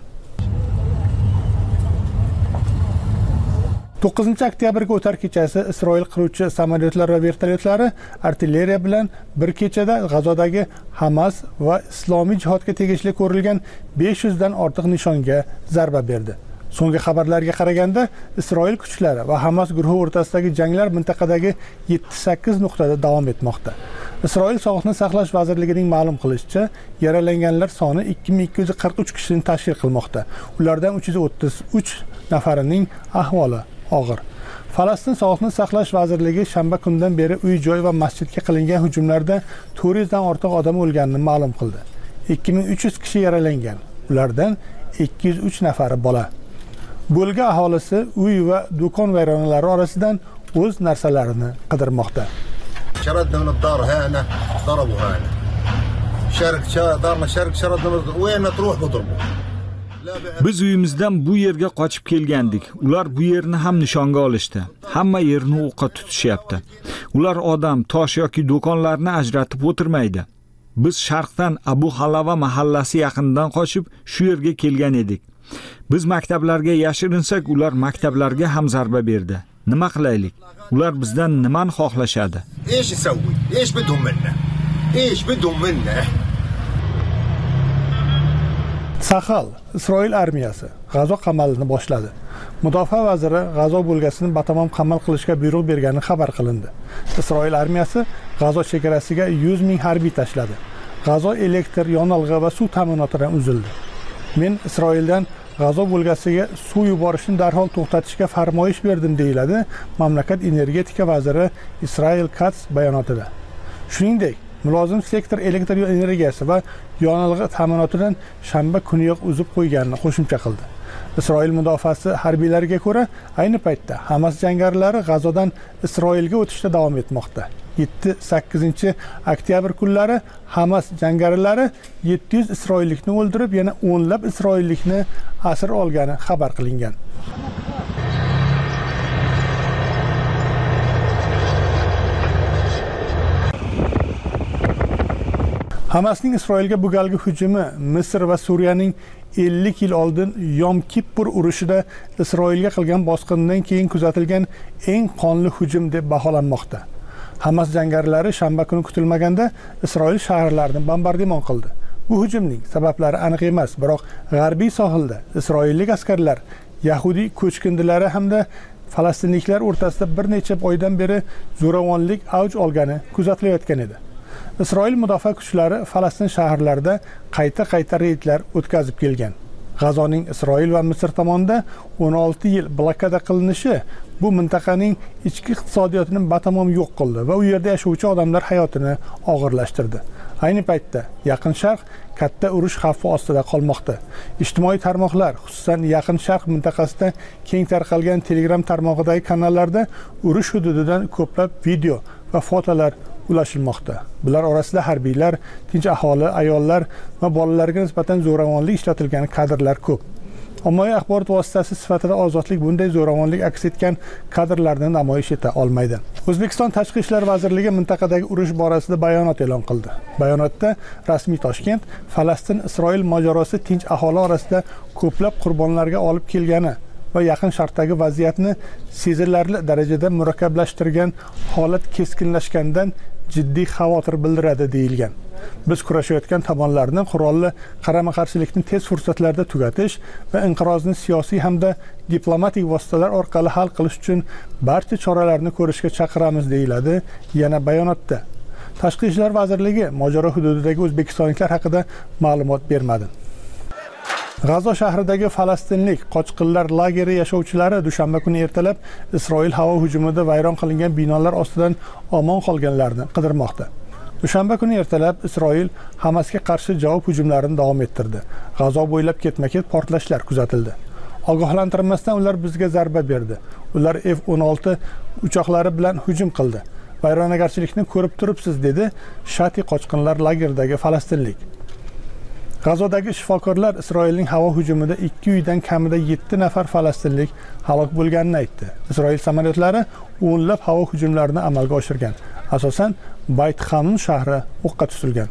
9-oktyabrga o'tar kechasi Isroil qiruvchi samolyotlar va vertolyotlari artilleriya bilan bir kechada G'azodagi Hamas va Islomiy jihodga tegishli ko'rilgan 500 dan ortiq nishonga zarba berdi. So'nggi xabarlarga qaraganda, Isroil kuchlari va Hamas guruhi o'rtasidagi janglar mintaqadagi 7-8 nuqtada davom etmoqda. Isroil Sog'liqni saqlash vazirligining ma'lum qilishicha, yaralanganlar soni 2243 kishini tashkil qilmoqda. Ulardan 333 nafarining ahvoli og'ir. Falastin Sog'liqni saqlash vazirligi shanba kundan beri uy-joy va masjidga qilingan hujumlarda 400 dan ortiq odam o'lganini ma'lum qildi. 2300 kishi yaralangan. Ulardan 203 nafari bola. Bo'lga aholisi uy va do'kon vayronalari orasidan o'z narsalarini qidirmoqda. شردنا من الدار هنا ضربوا هنا دارنا شرق شردنا وين تروح بضربوا. Biz uyimizdan bu yerga qochib kelgandik. Ular bu yerni ham nishonga olishdi. Hamma yerni o'qqa tutishyapti. Ular odam, tosh yoki do'konlarni ajratib o'tirmaydi. Biz sharqdan Abu Halava mahallasi yaqinidan qochib shu yerga kelgan edik. Biz maktablarga yashirinsak, ular maktablarga ham zarba berdi. Nima qilaylik? Ular bizdan nimani xohlashadi? ايش يسوي؟ ايش بدهم منا؟ ايش بدهم منا؟ Sahal Isroil armiyasi G'azo qamalini boshladi. Mudofaa vaziri G'azo bo'lgasini batamom qamal qilishga buyruq bergani xabar qilindi. Isroil armiyasi G'azo chegarasiga 100 ming harbiy tashladi. G'azo elektr, yonilg'i va suv ta'minotidan uzildi. Men Isroildan G'azo bo'lgasiga suv yuborishni darhol to'xtatishga farmoyish berdim, deyiladi mamlakat energetika vaziri Israel Katz bayonotida. Shuningdek, mulozim sektor elektr energiyasi va yonilg'i ta'minotidan shanba kuniyoq uzib qo'yganini qo'shimcha qildi. Isroil mudofaasi harbiylariga ko'ra, ayni paytda Hamas jangarilari G'azodan Isroilga o'tishda davom etmoqda. 7-8 oktyabr kunlari Hamas jangarilari 700 isroillikni o'ldirib, yana o'nlab isroillikni asir olgani xabar qilingan. Hamasning Isroilga bu galgi hujumi Misr va Suriyaning 50 yil oldin Yom Kippur urushida Isroilga qilgan bosqindan keyin kuzatilgan eng qonli hujum deb baholanmoqda. Hamas jangarilari shanba kuni kutilmaganda Isroil shaharlarini bombardimon qildi. Bu hujumning sabablari aniq emas, biroq g'arbiy sohilda isroillik askarlar, yahudiy ko'chkindilari hamda falastinliklar o'rtasida bir necha oydan beri zo'ravonlik avj olgani kuzatilayotgan edi. Isroil mudofaa kuchlari Falastin shaharlarida qayta reydlar o'tkazib kelgan. G'azoning Isroil va Misr tomonidan 16 yil blokada qilinishi bu mintaqaning ichki iqtisodiyotini batamom yo'q qildi va u yerda yashovchi odamlar hayotini og'irlashtirdi. Ayni paytda Yaqin Sharq katta urush xavfi ostida qolmoqda. Ijtimoiy tarmoqlar, xususan Yaqin Sharq mintaqasida keng tarqalgan Telegram tarmog'idagi kanallarda urush hududidan ko'plab video va fotolar ulashilmoqda. Bular orasida harbiylar, tinch aholi, ayollar va bolalarga nisbatan zo'ravonlik ishlatilgan kadrlar ko'p. Ommaviy axborot vositasi sifatida ozodlik bunday zo'ravonlik aks etgan kadrlarni namoyish eta olmaydi. O'zbekiston Tashqi ishlar vazirligi mintaqadagi urush borasida bayonot e'lon qildi. Bayonotda rasmiy Toshkent Falastin-Isroil mojarosi tinch aholi orasida ko'plab qurbonlarga olib kelgani va Yaqin Sharqdagi vaziyatni sezilarli darajada murakkablashtirgan holat keskinlashgandan jiddiy xavotir bildiradi deyilgan. Biz kurashayotgan tomonlarni qurolli qarama-qarshilikni tez fursatlarda tugatish va inqirozni siyosiy hamda diplomatik vositalar orqali hal qilish uchun barcha choralarni ko'rishga chaqiramiz deyiladi yana bayonotda. Tashqi ishlar vazirligi mojaro hududidagi o'zbekistonliklar haqida ma'lumot bermadi. G'azo shahridagi falastinlik qochqinlar lageri yashovchilari dushanba kuni ertalab Isroil havo hujumida vayron qilingan binolar ostidan omon qolganlarni qidirmoqda. Dushanba kuni ertalab Isroil Hamasga qarshi javob hujumlarini davom ettirdi. G'azo bo'ylab ketma-ket portlashlar kuzatildi. Ogohlantirmasdan ular bizga zarba berdi. Ular F-16 uchoqlari bilan hujum qildi. Vayronagarchilikni ko'rib turibsiz, dedi Shati qochqinlar lageridagi falastinlik. G'azodagi shifokorlar Isroilning havo hujumida 2 uydan kamida 7 nafar falastinlik halok bo'lganini aytdi. Isroil samolyotlari o'nlab havo hujumlarini amalga oshirgan. Asosan Bayt Xanun shahri o'qqa tutilgan.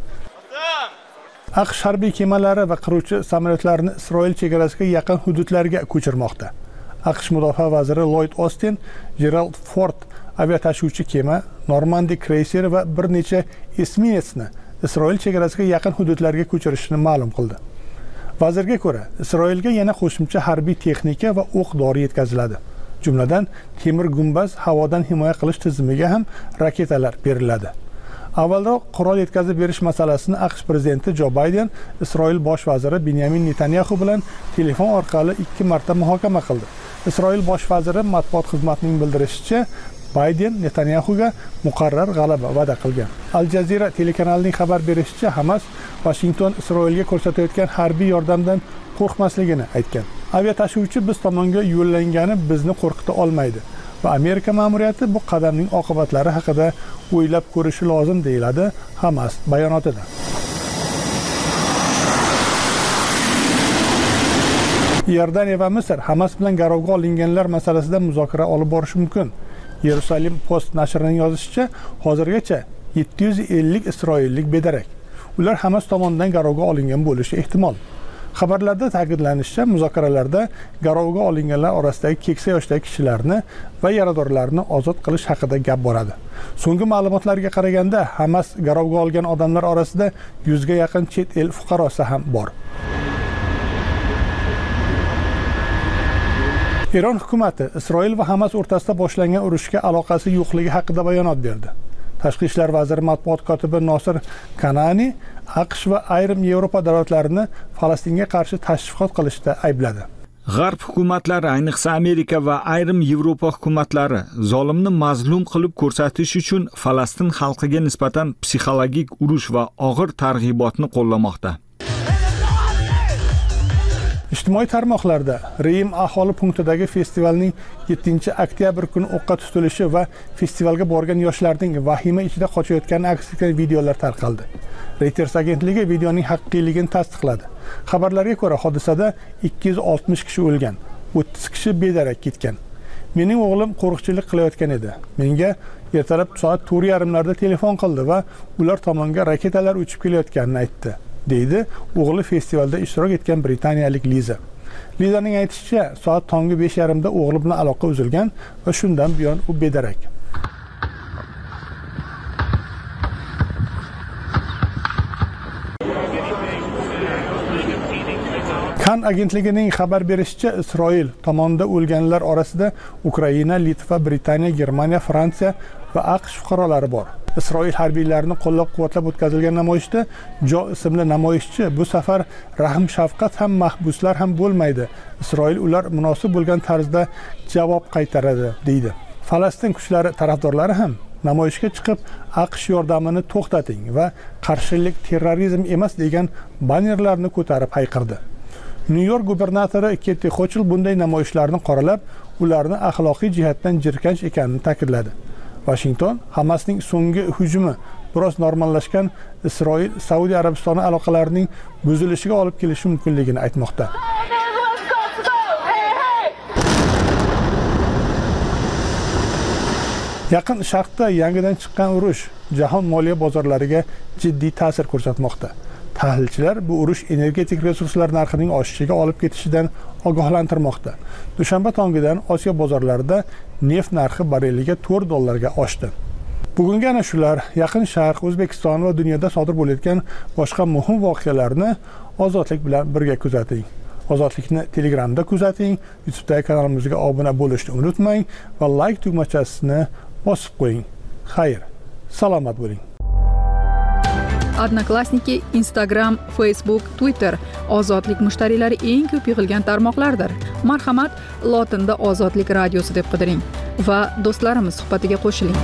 AQSh harbiy kemalari va qiruvchi samolyotlarini Isroil chegarasiga yaqin hududlarga ko'chirmoqda. AQSh mudofaa vaziri Lloyd Austin Gerald Ford aviatashuvchi kema, Normandy kreyseri va bir necha esminetsni Isroil chegarasiga yaqin hududlarga ko'chirishni ma'lum qildi. Vazirga ko'ra, Isroilga yana qo'shimcha harbiy texnika va o'q-dori yetkaziladi. Jumladan, temir gumbaz havodan himoya qilish tizimiga ham raketalar beriladi. Avvalroq qurol yetkazib berish masalasini AQSh prezidenti Jo Bayden Isroil bosh vaziri Benyamin Netanyahu bilan telefon orqali 2 marta muhokama qildi. Isroil bosh vaziri matbuot xizmatining bildirishicha, Bayden Netanyahuga muqarrar g'alaba va'da qilgan. Al Jazeera telekanalining xabar berishicha, Hamas Washington Isroilga ko'rsatayotgan harbiy yordamdan qo'rqmasligini aytgan. Aviatashuvchi biz tomonga yo'llangani bizni qo'rqita olmaydi va Amerika ma'muriyati bu qadamning oqibatlari haqida o'ylab ko'rishi lozim, deyiladi Hamas bayonotida. Iordaniya va Misr Hamas bilan garovga olinganlar masalasida muzokara olib borishi mumkin. Yerusalim Post nashrining yozishicha, hozirgacha 750 isroillik bedarak. Ular Hamas tomonidan garovga olingan bo'lishi ehtimol. Xabarlarda ta'kidlanishicha, muzokaralarda garovga olinganlar orasidagi keksa yoshdagi kishilarni va yaradorlarni ozod qilish haqida gap boradi. So'nggi ma'lumotlarga qaraganda, Hamas garovga olgan odamlar orasida 100 ga yaqin chet el fuqarosi ham bor. Eron hukumati Isroil va Hamas o'rtasida boshlangan urushga aloqasi yo'qligi haqida bayonot berdi. Tashqi ishlar vaziri matbuot kotibi Nosir Kanani AQSh va ayrim Yevropa davlatlarini Falastinga qarshi tashviqot qilishda aybladi. G'arb hukumatlari, ayniqsa Amerika va ayrim Yevropa hukumatlari zolimni mazlum qilib ko'rsatish uchun Falastin xalqiga nisbatan psixologik urush va og'ir targ'ibotni qo'llamoqda. Ijtimoiy tarmoqlarda Reim aholi punktidagi festivalning 7-oktyabr kuni o'qqa tutilishi va festivalga borgan yoshlarning vahima ichida qochayotgani aks etgan videolar tarqaldi. Reuters agentligi videoning haqiqiyligini tasdiqladi. Xabarlarga ko'ra, hodisada 260 kishi o'lgan, 30 kishi bedarak ketgan. Mening o'g'lim qo'riqchilik qilayotgan edi. Menga ertalab soat 4:30larda telefon qildi va ular tomonga raketalar uchib kelayotganini aytdi, deydi o'g'li festivalda ishtirok etgan britaniyalik Liza. Lizaning aytishicha, soat tongi 5:30da o'g'li bilan aloqa uzilgan va shundan buyon u bedarak. Kan agentligining xabar berishicha, Isroil tomonidan o'lganlar orasida Ukraina, Litva, Britaniya, Germaniya, Fransiya va AQSh fuqarolari bor. Isroil harbiylarini qo'llab-quvvatlab o'tkazilgan namoyishda Jo ismli namoyishchi bu safar rahm shafqat ham mahbuslar ham bo'lmaydi. Isroil ular munosib bo'lgan tarzda javob qaytaradi deydi. Falastin kuchlari tarafdorlari ham namoyishga chiqib AQSh yordamini to'xtating va qarshilik terrorizm emas degan bannerlarni ko'tarib hayqirdi. New York gubernatori Kathy Hochul bunday namoyishlarni qoralab, ularni axloqiy jihatdan jirkanch ekanini ta'kidladi. Washington Hamasning so'nggi hujumi biroz normallashgan Isroil Saudiya Arabistoni aloqalarining buzilishiga olib kelishi mumkinligini aytmoqda. Yaqin Sharqda yangidan chiqqan urush jahon moliya bozorlariga jiddiy ta'sir ko'rsatmoqda. Tahlilchilar bu urush energetik resurslar narxining oshishiga olib ketishidan ogohlantirmoqda. Dushanba tongidan Osiyo bozorlarida neft narxi barreliga $4 oshdi. Bugungi ana shular Yaqin Sharq, O'zbekiston va dunyoda sodir bo'layotgan boshqa muhim voqealarni Ozodlik bilan birga kuzating. Ozodlikni Telegramda kuzating, YouTube'dagi kanalimizga obuna bo'lishni unutmang va like tugmachasini bosib qo'ying. Xayr, salomat bo'ling. Odnoklassniki, Instagram, Facebook, Twitter ozodlik mushtariylari eng ko'p yig'ilgan tarmoqlardir. Marhamat, lotinda Ozodlik radiosi deb qidiring va do'stlarimiz suhbatiga qo'shiling.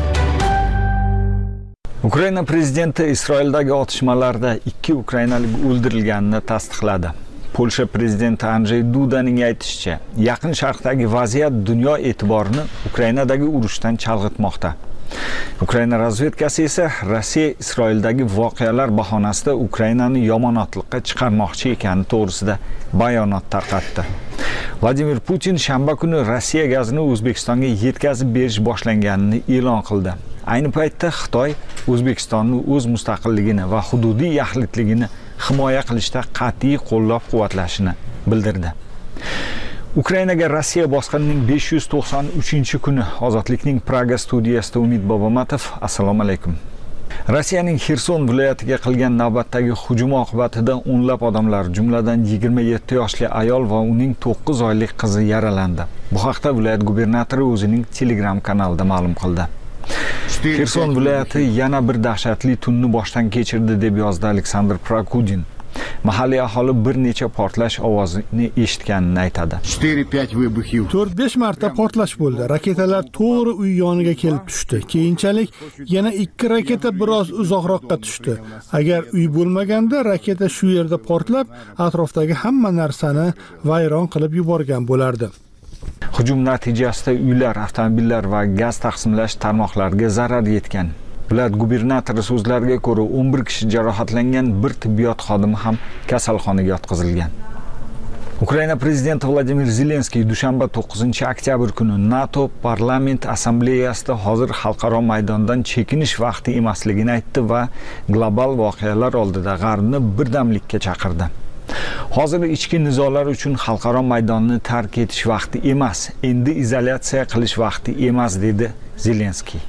Ukraina prezidenti Isroildagi otishmalarda 2 ukrainalik o'ldirilganini tasdiqladi. Polsha prezidenti Andrzej Dudaning aytishicha, Yaqin Sharqdagi vaziyat dunyo e'tiborini Ukrainadagi urushdan chalg'itmoqda. Ukraina razvedkasi esa Rossiya Isroildagi voqealar bahonasida Ukrainani yomonotliqqa chiqarmoqchi ekani to'g'risida bayonot tarqatdi. Vladimir Putin shanba kuni Rossiya gazini O'zbekistonga yetkazib berish boshlanganini e'lon qildi. Ayni paytda Xitoy O'zbekistonning o'z mustaqilligini va hududiy yaxlitligini himoya qilishda qat'iy qo'llab-quvvatlashini bildirdi. Ukrainaga Rossiya bosqinining 593-kuni Ozodlikning Praga studiyasida Umid Bobomatov. Assalomu alaykum. Rossiyaning Xerson viloyatiga qilgan navbatdagi hujum oqibatida o'nlab odamlar, jumladan 27 yoshli ayol va uning 9 oylik qizi yaralandi. Bu haqda viloyat gubernatori o'zining Telegram kanalida ma'lum qildi. Xerson viloyati yana bir dahshatli tunni boshdan kechirdi deb yozdi Aleksandr Prokudin. Mahalliy aholi bir necha portlash ovozini eshitganini aytadi. 4-5 marta portlash bo'ldi. Raketalar to'g'ri uy yoniga kelib tushdi. Keyinchalik yana 2 raketa biroz uzoqroqqa tushdi. Agar uy bo'lmaganda raketa shu yerda portlab, atrofdagi hamma narsani vayron qilib yuborgan bo'lardi. Hujum natijasida uylar, avtomobillar va gaz taqsimlash tarmoqlariga zarar yetgan. Viloyat gubernatori so'zlariga ko'ra 11 kishi jarohatlangan, bir tibbiyot xodimi ham kasalxonaga yotqizilgan. Ukraina prezidenti Vladimir Zelenskiy dushanba 9-oktyabr kuni NATO parlament assambleyasida hozir xalqaro maydondan chekinish vaqti emasligini aytdi va global voqealar oldida G'arbni birdamlikka chaqirdi. Hozir ichki nizolar uchun xalqaro maydonni tark etish vaqti emas, endi izolyatsiya qilish vaqti emas, dedi Zelenskiy.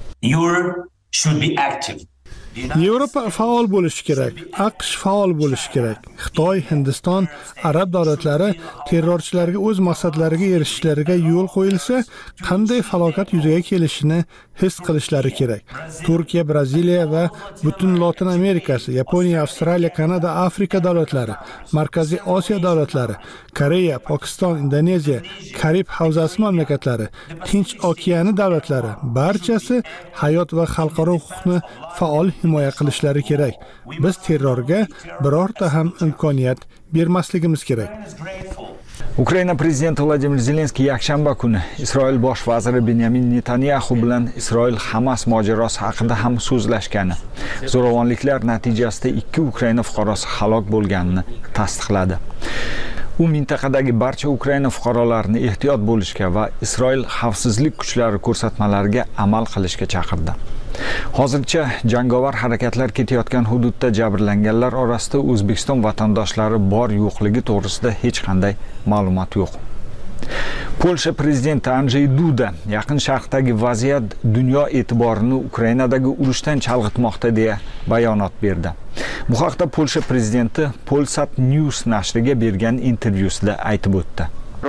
Yevropa faol bo'lishi kerak, AQSh faol bo'lishi kerak. Xitoy, Hindiston, arab davlatlari terrorchilarga o'z maqsadlariga erishishlariga yo'l qo'yilsa, qanday falokat yuzaga kelishini his qilishlari kerak. Turkiya, Braziliya va butun Lotin Amerikasi, Yaponiya, Avstraliya, Kanada, Afrika davlatlari, Markaziy Osiyo davlatlari, Koreya, Pokiston, Indoneziya, Karib havzasi mamlakatlari, Tinch okeani davlatlari barchasi hayot va xalqaro huquqni faol himoya qilishlari kerak. Biz terrorga birorta ham imkoniyat bermasligimiz kerak. Ukraina prezidenti Vladimir Zelenskiy yakshanba kuni Isroil bosh vaziri Benyamin Netanyahu bilan Isroil-Hamas mojarosi haqida ham so'zlashgani, zo'ravonliklar natijasida 2 Ukraina fuqarosi halok bo'lganini tasdiqladi. U mintaqadagi barcha Ukraina fuqarolarini ehtiyot bo'lishga va Isroil xavfsizlik kuchlari ko'rsatmalariga amal qilishga chaqirdi. Hozircha jangovar harakatlar ketayotgan hududda jabrlanganlar orasida O'zbekiston vatandoshlari bor yo'qligi to'g'risida hech qanday ma'lumot yo'q. Polsha prezidenti Andrzej Duda Yaqin Sharqdagi vaziyat dunyo e'tiborini Ukrainadagi urushdan chalg'itmoqda deya bayonot berdi. Bu haqda Polsha prezidenti Polsat News nashriga bergan intervyusida aytib o'tdi.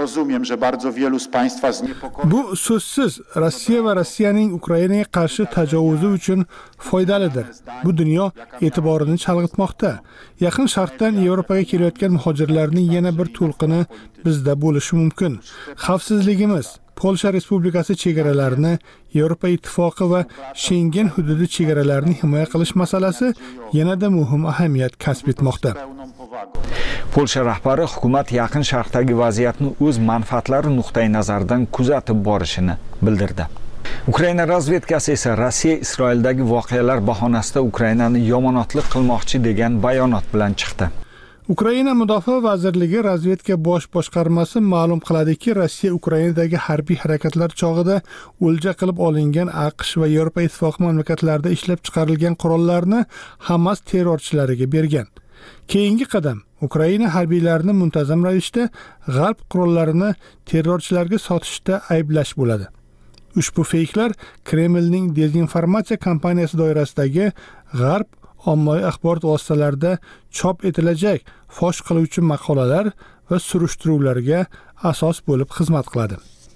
Bu so'zsiz Rossiya va Rossiyaning Ukrainaga qarshi tajovuzi uchun foydalidir. Bu dunyo e'tiborini chalg'itmoqda. Yaqin Sharqdan Yevropaga kelayotgan muhojirlarning yana bir to'lqini bizda bo'lishi mumkin. Xavfsizligimiz, Polsha Respublikasi chegaralarini, Yevropa Ittifoqi va Schengen hududi chegaralarini himoya qilish masalasi yanada muhim ahamiyat kasb etmoqda. Polsha rahbari hukumat Yaqin Sharqdagi vaziyatni o'z manfaatlari nuqtai nazaridan kuzatib borishini bildirdi. Ukraina razvedkasi esa Rossiya Isroildagi voqealar bahonasida Ukrainani yomonotlik qilmoqchi degan bayonot bilan chiqdi. Ukraina Mudofaa vazirligi razvedka bosh boshqarmasi ma'lum qiladiki, Rossiya Ukrainadagi harbiy harakatlar chog'ida o'lja qilib olingan AQSh va Yevropa Ittifoqi mamlakatlarida ishlab chiqarilgan qurollarni Hamas terrorchilariga bergan. Keyingi qadam Ukraina harbiylarini muntazam ravishda g'arb qurollarini terrorchilarga sotishda ayblash bo'ladi. Ushbu feyklar Kremlning dezinformatsiya kampaniyasi doirasidagi g'arb ommaviy axborot vositalarida chop etilajak fosh qiluvchi maqolalar va surishtiruvlarga asos bo'lib xizmat qiladi.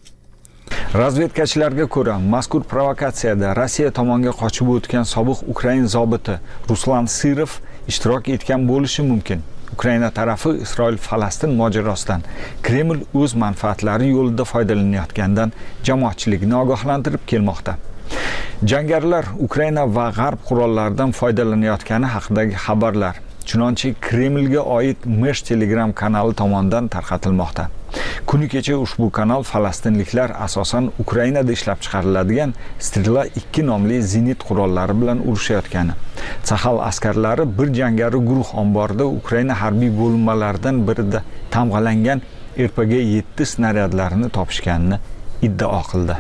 Razvedkachilarga ko'ra, mazkur provokatsiyada Rossiya tomonga qochib o'tgan sobiq Ukraina zobiti Ruslan Sirov ishtirok etgan bo'lishi mumkin. Ukraina tarafi Isroil-Falastin mojarosidan Kreml o'z manfaatlari yo'lida foydalanayotgandan jamoatchilikni ogohlantirib kelmoqda. Jangarilar Ukraina va g'arb qurollaridan foydalanayotgani haqidagi xabarlar chunonchi Kremlga oid Mesh Telegram kanali tomonidan tarqatilmoqda. Kuni kecha ushbu kanal falastinliklar asosan Ukrainada ishlab chiqariladigan Strela 2 nomli zenit qurollari bilan urushayotgani, Sahal askarlari bir jangari guruh omborida Ukraina harbiy bo'linmalaridan birida tamg'alangan RPG 7 snaryadlarini topishganini iddao qildi.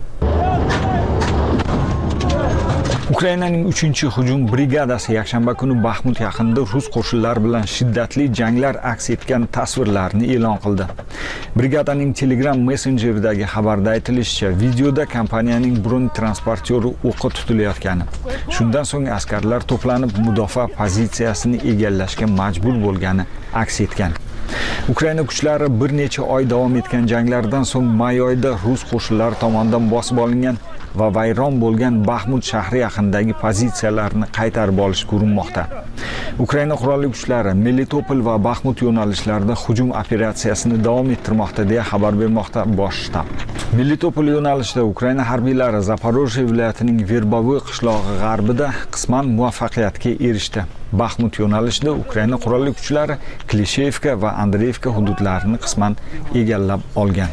Ukrainaning 3-hujum brigadasi yakshanba kuni Baxmut yaqinida rus qo'shinlari bilan shiddatli janglar aks etgan tasvirlarni e'lon qildi. Brigadaning Telegram messenjeridagi xabarda aytilishicha, videoda kompaniyaning bron transportyori o'qqa tutilayotgani, shundan so'ng askarlar to'planib mudofaa pozitsiyasini egallashga majbur bo'lgani aks etgan. Ukraina kuchlari bir necha oy davom etgan janglardan so'ng may oyida rus qo'shinlari tomonidan bosib olingan va vayron bo'lgan Baxmut shahri yaqinidagi pozitsiyalarni qaytarib olishga urinmoqda. Ukraina qurolli kuchlari Melitopol va Baxmut yo'nalishlarida hujum operatsiyasini davom ettirmoqda deya xabar bermoqda bosh shtab. Melitopol yo'nalishida Ukraina harbiylari Zaporojye viloyatining Verbovoy qishlog'i g'arbida qisman muvaffaqiyatga erishdi. Baxmut yo'nalishida Ukraina qurolli kuchlari Klishevka va Andreevka hududlarini qisman egallab olgan.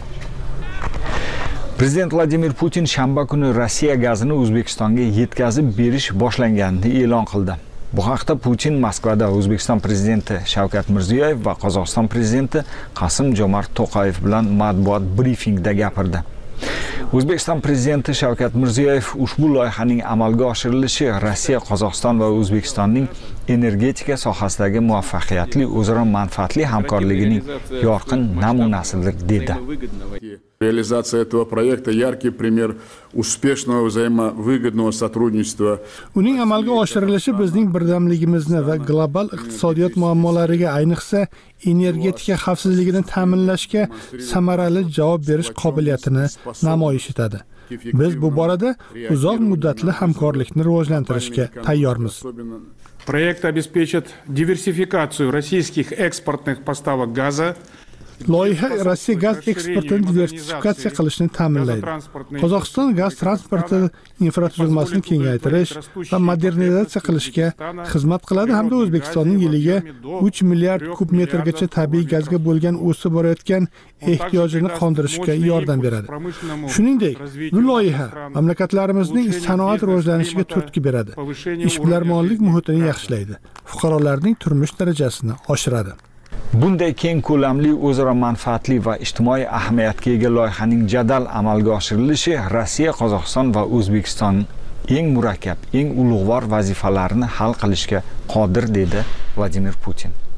Prezident Vladimir Putin shanba kuni Rossiya gazini O'zbekistonga yetkazib berish boshlanganini e'lon qildi. Bu haqda Putin Moskvada O'zbekiston prezidenti Shavkat Mirziyoyev va Qozog'iston prezidenti Qosim-Jomart To'qayev bilan matbuot brifingda gapirdi. O'zbekiston prezidenti Shavkat Mirziyoyev ushbu loyihaning amalga oshirilishi Rossiya, Qozog'iston va O'zbekistonning energetika sohasidagi muvaffaqiyatli o'zaro manfaatli hamkorligining yorqin namunasidir dedi. Реализация этого проекта яркий пример успешного взаимовыгодного сотрудничества. Uning amalga oshirilishi bizning birdamligimizni va global iqtisodiyot muammolariga, ayniqsa energetika xavfsizligini ta'minlashga samarali javob berish qobiliyatini namoyish etadi. Biz bu borada uzoq muddatli hamkorlikni rivojlantirishga tayyormiz. Проект обеспечит диверсификацию российских экспортных поставок газа. Loyiha Rossiya gaz eksportini diversifikatsiya qilishni ta'minlaydi. Qozog'iston gaz transporti infratuzilmasini kengaytirish va modernizatsiya qilishga xizmat qiladi hamda O'zbekistonning yiliga 3 milliard kub metrgacha tabiiy gazga bo'lgan o'sib borayotgan ehtiyojini qondirishga yordam beradi. Shuningdek, bu loyiha mamlakatlarimizning sanoat rivojlanishiga turtki beradi, ishbilarmonlik muhitini yaxshilaydi, fuqarolarning turmush darajasini oshiradi. Bunday keng ko'lamli o'zaro manfaatli va ijtimoiy ahamiyatga ega loyihaning jadal amalga oshirilishi Rossiya, Qozog'iston va O'zbekiston eng murakkab, eng ulug'vor vazifalarini hal qilishga qodir dedi Vladimir Putin.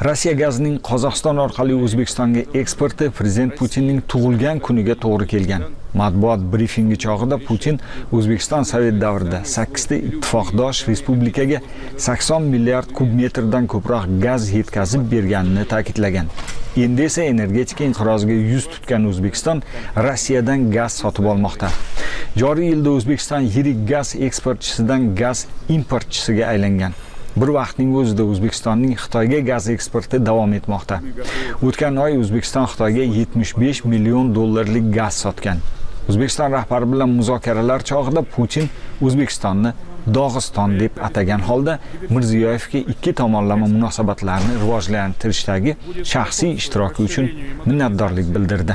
Rossiya gazining Qozog'iston orqali O'zbekistonga eksporti prezident Putinning tug'ilgan kuniga to'g'ri kelgan. Matbuot brifingi chog'ida Putin O'zbekiston Sovet davrida 8 ta ittifoqdosh respublikaga 80 milliard kub metrdan ko'proq gaz yetkazib berganini ta'kidlagan. Endi esa energetika inqiroziga yuz tutgan O'zbekiston Rossiyadan gaz sotib olmoqda. Joriy yilda O'zbekiston yirik gaz eksportchisidan gaz importchisiga aylangan. Bir vaqtning o'zida O'zbekistonning Xitoyga gaz eksporti davom etmoqda. O'tgan oy O'zbekiston Xitoyga 75 million dollarlik gaz sotgan. O'zbekiston rahbari bilan muzokaralar chog'ida Putin O'zbekistonni Dog'iston deb atagan holda Mirziyoyevga ikki tomonlama munosabatlarni rivojlantirishdagi shaxsiy ishtiroki uchun minnatdorlik bildirdi.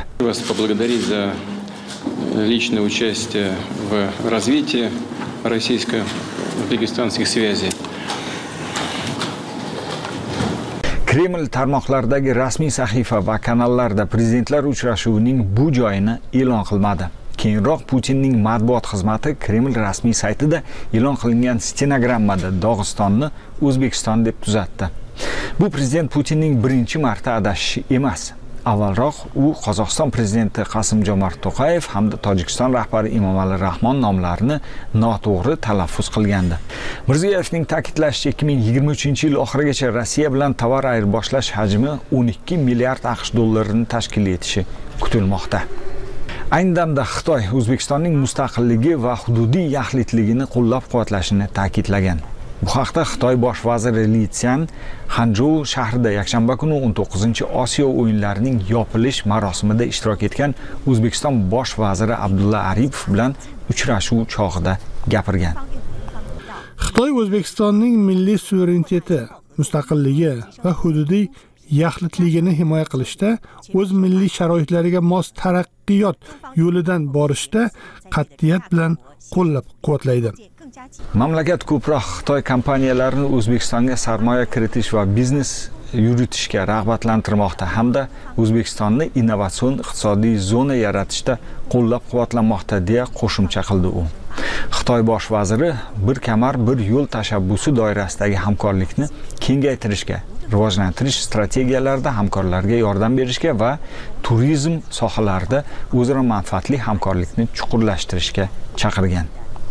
Личное участие в развитии российско-узбекистанских связей. Kreml tarmoqlaridagi rasmiy sahifa va kanallarda prezidentlar uchrashuvining bu joyini e'lon qilmadi. Keyinroq Putinning matbuot xizmati Kreml rasmiy saytida e'lon qilingan stenogrammada Dog'istonni O'zbekiston deb tuzatdi. Bu prezident Putinning birinchi marta adashishi emas. Avvalroq u Qozog'iston prezidenti Qasim-Jomart To'qayev hamda Tojikiston rahbari Emomali Rahmon nomlarini noto'g'ri talaffuz qilgandi. Mirziyoyevning ta'kidlashicha 2023-yil oxirigacha Rossiya bilan tovar ayirboshlash hajmi 12 milliard AQSh dollarini tashkil etishi kutilmoqda. Ayni damda Xitoy O'zbekistonning mustaqilligi va hududiy yaxlitligini qo'llab-quvvatlashini ta'kidlagan. Bu haqda Xitoy bosh vaziri Li Tsian Hanzhou shahrida yakshanba kuni 19-Osiyo o'yinlarining yopilish marosimida ishtirok etgan O'zbekiston bosh vaziri Abdulla Aripov bilan uchrashuv chog'ida gapirgan. Xitoy O'zbekistonning milliy suvereniteti, mustaqilligi va hududiy yaxlitligini himoya qilishda, o'z milliy sharoitlariga mos taraqqiyot yo'lidan borishda qat'iyat bilan qo'llab-quvvatlaydi. Mamlakat ko'proq Xitoy kompaniyalarini O'zbekistonga sarmoya kiritish va biznes yuritishga rag'batlantirmoqda hamda O'zbekistonni innovatsion iqtisodiy zona yaratishda qo'llab-quvvatlamoqda deya qo'shimcha qildi u. Xitoy bosh vaziri bir kamar bir yo'l tashabbusi doirasidagi hamkorlikni kengaytirishga, rivojlantirish strategiyalarida hamkorlarga yordam berishga va turizm sohalarida o'zaro manfaatli hamkorlikni chuqurlashtirishga chaqirgan.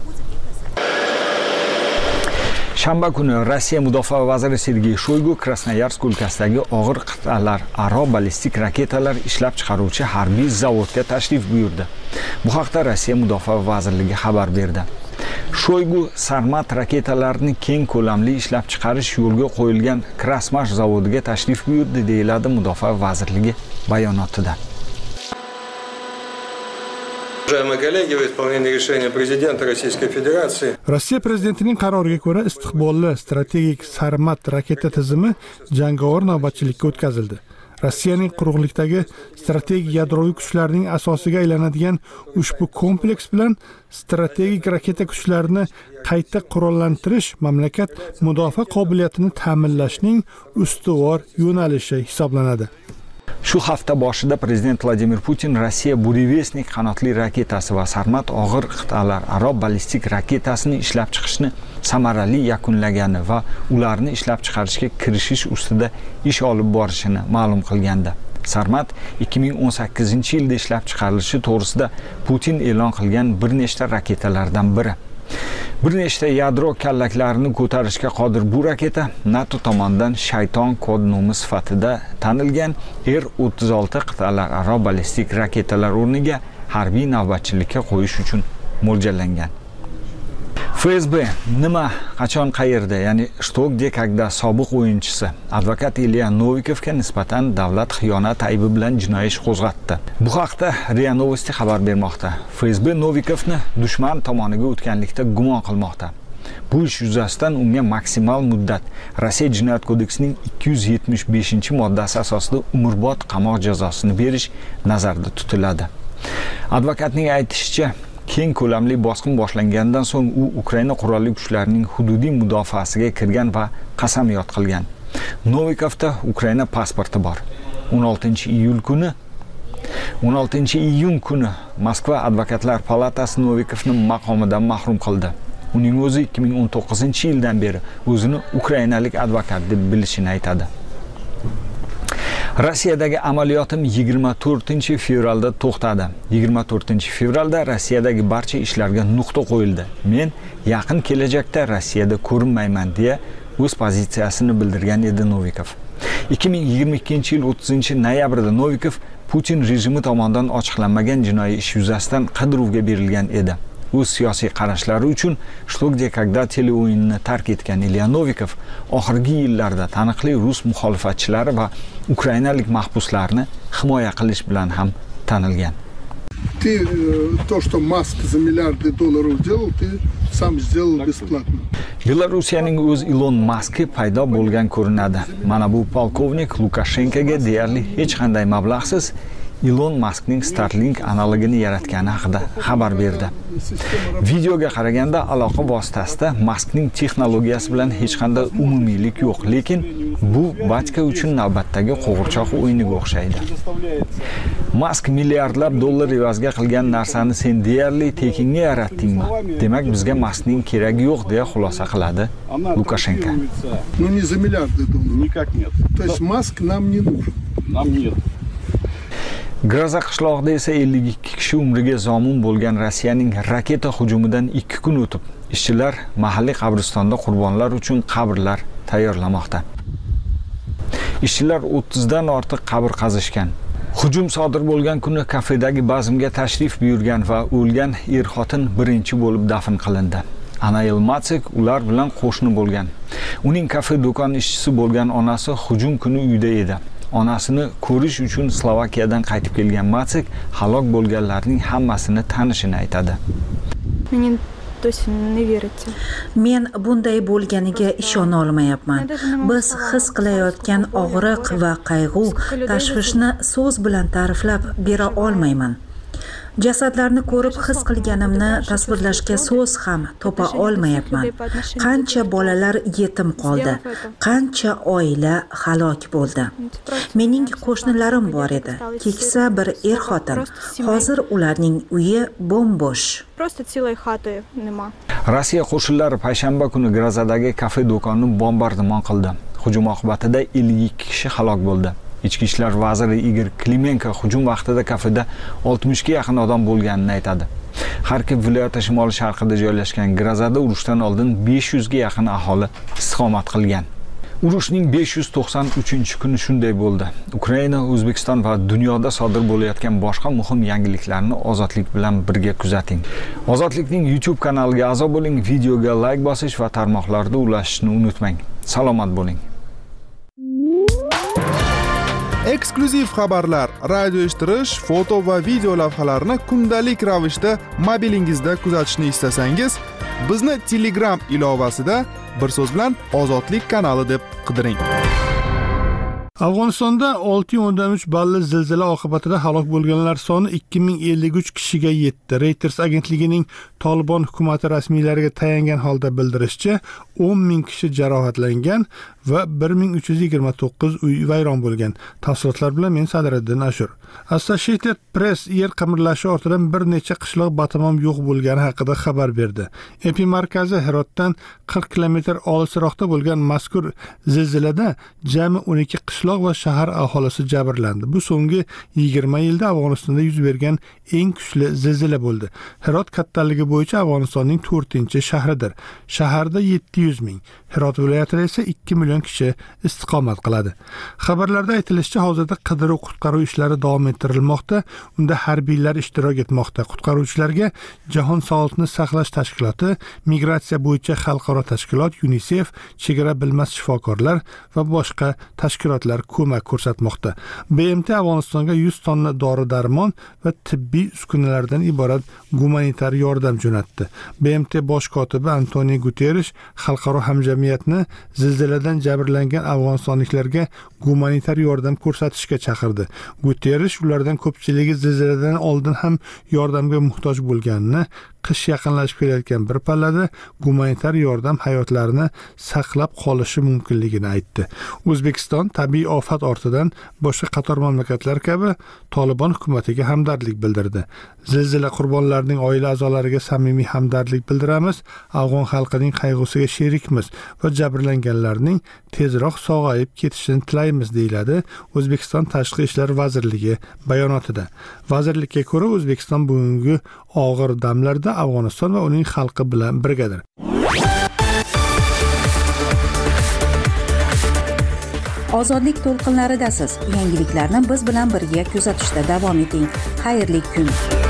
Shanba kuni Rossiya mudofaa vaziri Sergey Shoygu Krasnoyarsk o'lkasidagi og'ir qit'alararo ballistik raketalar ishlab chiqaruvchi harbiy zavodga tashrif buyurdi. Bu haqda Rossiya mudofaa vazirligi xabar berdi. Shoygu Sarmat raketalarini keng ko'lamli ishlab chiqarish yo'lga qo'yilgan Krasmash zavodiga tashrif buyurdi, deyiladi mudofaa vazirligi bayonotida. Rossiya prezidentining qaroriga ko'ra istiqbolli strategik Sarmat raketa tizimi jangovar navbatchilikka o'tkazildi. Rossiyaning quruqlikdagi strategik yadroviy kuchlarning asosiga aylanadigan ushbu kompleks bilan strategik raketa kuchlarini qayta qurollantirish mamlakat mudofaa qobiliyatini ta'minlashning ustuvor yo'nalishi hisoblanadi. Shu hafta boshida prezident Vladimir Putin Rossiya Burevestnik qanotli raketasi va Sarmat og'ir qit'alararo ballistik raketasini ishlab chiqishni samarali yakunlagani va ularni ishlab chiqarishga kirishish ustida ish olib borishini ma'lum qilgandi. Sarmat 2018-yilda ishlab chiqarilishi to'g'risida Putin e'lon qilgan bir nechta raketalardan biri. Bir nechta yadro kallaklarini ko'tarishga qodir bu raketa NATO tomonidan shayton kod nomi sifatida tanilgan R-36 qit'alararo ballistik raketalar o'rniga harbiy navbatchilikka qo'yish uchun mo'ljallangan. FSB nima, qachon, qayerda, ya'ni что, где, когда sobiq o'yinchisi advokat Ilya Novikovga nisbatan davlat xiyonat aybi bilan jinoiy ish qo'zg'atdi. Bu haqda RIA Novosti xabar bermoqda. FSB Novikovni dushman tomoniga o'tganlikda gumon qilmoqda. Bu ish yuzasidan unga maksimal muddat Rossiya Jinoyat kodeksining 275-moddasi asosida umrbod qamoq jazosini berish nazarda tutiladi. Advokatning aytishicha, keng ko'lamli bosqin boshlangandan so'ng u Ukraina qurolli kuchlarining hududiy mudofaasiga kirgan va qasamyod qilgan. Novikovda Ukraina pasporti bor. 16-iyun kuni Moskva advokatlar palatasi Novikovni maqomidan mahrum qildi. Uning o'zi 2019-yildan beri o'zini ukrainalik advokat deb bilishini aytadi. Rossiyadagi amaliyotim 24-fevralda to'xtadi. 24-fevralda Rossiyadagi barcha ishlarga nuqta qo'yildi. Men yaqin kelajakda Rossiyada ko'rinmayman deya o'z pozitsiyasini bildirgan edi Novikov. 2022-yil 30-noyabrda Novikov Putin rejimi tomonidan ochiqlanmagan jinoiy ish yuzasidan qidiruvga berilgan edi. O'z siyosiy qarashlari uchun Что где когда teleo'yinini tark etgan Ilya Novikov oxirgi yillarda taniqli rus muxolifatchilari va ukrainalik mahbuslarni himoya qilish bilan ham tanilgan. Ты то, что Маск за миллиарды долларов делал, ты сам сделал бесплатно. Belorussiyaning o'z Elon Musk'i paydo bo'lgan ko'rinadi. Mana bu polkovnik Lukashenkoga deyarli hech qanday mablag'siz Elon Muskning Starlink analogini yaratgani haqida xabar berdi. Videoga qaraganda aloqa vositasida Muskning texnologiyasi bilan hech qanday umumiylik yo'q, lekin bu bachka uchun navbatdagi qo'g'irchoq o'yiniga o'xshaydi. Musk milliardlab dollar evaziga qilgan narsani sen deyarli tekinga yaratdingmi? Demak, bizga Muskning keragi yo'q deya xulosa qiladi Lukashenko. Ну не за миллиарды долларов. Никак нет. То есть Маск нам не нужен. Нам нет. Graza qishlog'ida esa 52 kishi umriga zomin bo'lgan Rossiyaning raketa hujumidan 2 kun o'tib, ishchilar mahalliy qabristonda qurbonlar uchun qabrlar tayyorlamoqda. Ishchilar 30 dan ortiq qabr qazishgan. Hujum sodir bo'lgan kuni kafedagi bazmga tashrif buyurgan va o'lgan er-xotin birinchi bo'lib dafn qilindi. Anayel Matsek ular bilan qo'shni bo'lgan. Uning kafe do'kon ishchisi bo'lgan onasi hujum kuni uyda edi. Onasini ko'rish uchun Slovakiyadan qaytib kelgan Matsek halok bo'lganlarning hammasini tanishini aytadi. Men bunday bo'lganiga ishona olmayapman. Biz his qilayotgan og'riq va qayg'u, tashvishni so'z bilan ta'riflab bera olmayman. Jasadlarni ko'rib his qilganimni tasvirlashga so'z ham topa olmayapman. Qancha bolalar yetim qoldi, qancha oila halok bo'ldi. Mening qo'shnilarim bor edi. Keksa bir er-xotin. Hozir ularning uyi bo'm-bo'sh. Rossiya qo'shinlari payshanba kuni Grazadagi kafe do'konni bombardimon qildi. Hujum oqibatida 52 kishi halok bo'ldi. Ichki ishlar vaziri Igor Klimenko hujum vaqtida kafeda 60 ga yaqin odam bo'lganini aytadi. Xarkov viloyati shimoli-sharqida joylashgan Grazada urushdan oldin 500 ga yaqin aholi istiqomat qilgan. Urushning 593-kuni shunday bo'ldi. Ukraina, O'zbekiston va dunyoda sodir bo'layotgan boshqa muhim yangiliklarni Ozodlik bilan birga kuzating. Ozodlikning YouTube kanaliga a'zo bo'ling, videoga like bosish va tarmoqlarda ulashishni unutmang. Salomat bo'ling. Eksklyuziv xabarlar, radio eshittirish, foto va video lavhalarni kundalik ravishda mobilingizda kuzatishni istasangiz, bizni Telegram ilovasida bir so'z bilan Ozodlik kanali deb qidiring. Afg'onistonda 6.3 balli zilzila oqibatida halok bo'lganlar soni 2053 kishiga yetdi. Reuters agentligining Tolibon hukumati rasmiylariga tayangan holda bildirishicha, 10,000 kishi jarohatlangan va 1329 uy vayron bo'lgan. Tafsilotlar bilan men Sadriddin Ashur. Associated Press yer qimirlashi ortidan bir necha qishloq batamom yo'q bo'lgani haqida xabar berdi. Epimarkazi Herotdan 40 kilometr olisroqda bo'lgan mazkur zilzilada jami 12 qishloq va shahar aholisi jabrlandi. Bu so'nggi 20 yilda Afg'onistonda yuz bergan eng kuchli zilzila bo'ldi. Herot kattaligi bo'yicha Afg'onistonning 4-shahridir. Shaharda 700 ming, Herot viloyatida esa 2 million kishi istiqomat qiladi. Xabarlarda aytilishicha, hozirda qidiruv-qutqaruv ishlari davom ettirilmoqda. Unda harbiylar ishtirok etmoqda. Qutqaruvchilarga Jahon sog'liqni saqlash tashkiloti, migratsiya bo'yicha xalqaro tashkilot, UNICEF, chegara bilmas shifokorlar va boshqa tashkilotlar ko'mak ko'rsatmoqda. BMT Afg'onistonga 100 tonna dori-darmon va tibbiy uskunalardan iborat gumanitar yordam jo'natdi. BMT bosh kotibi Antonio Guterres xalqaro hamjamiyatni zilziladan jabrlangan afg'onistonliklarga gumanitar yordam ko'rsatishga chaqirdi. Guterres ulardan ko'pchiligi zilziladan oldin ham yordamga muhtoj bo'lganini, qish yaqinlashib kelayotgan bir pallada gumanitar yordam hayotlarini saqlab qolishi mumkinligini aytdi. O'zbekiston tabiiy ofat ortidan boshqa qator mamlakatlar kabi Tolibon hukumatiga hamdardlik bildirdi. Zilzila qurbonlarining oila a'zolariga samimiy hamdardlik bildiramiz. Afg'on xalqining qayg'usiga sherikmiz va jabrlanganlarning tezroq sog'ayib ketishini tilaymiz, deyiladi O'zbekiston Tashqi ishlar vazirligi bayonotida. Vazirlikka ko'ra, O'zbekiston bugungi og'ir damlarda Afg'oniston va uning xalqi bilan birgadir. Ozodlik to'lqinlaridasiz. Yangiliklarni biz bilan birga kuzatishda davom eting. Xayrli kun.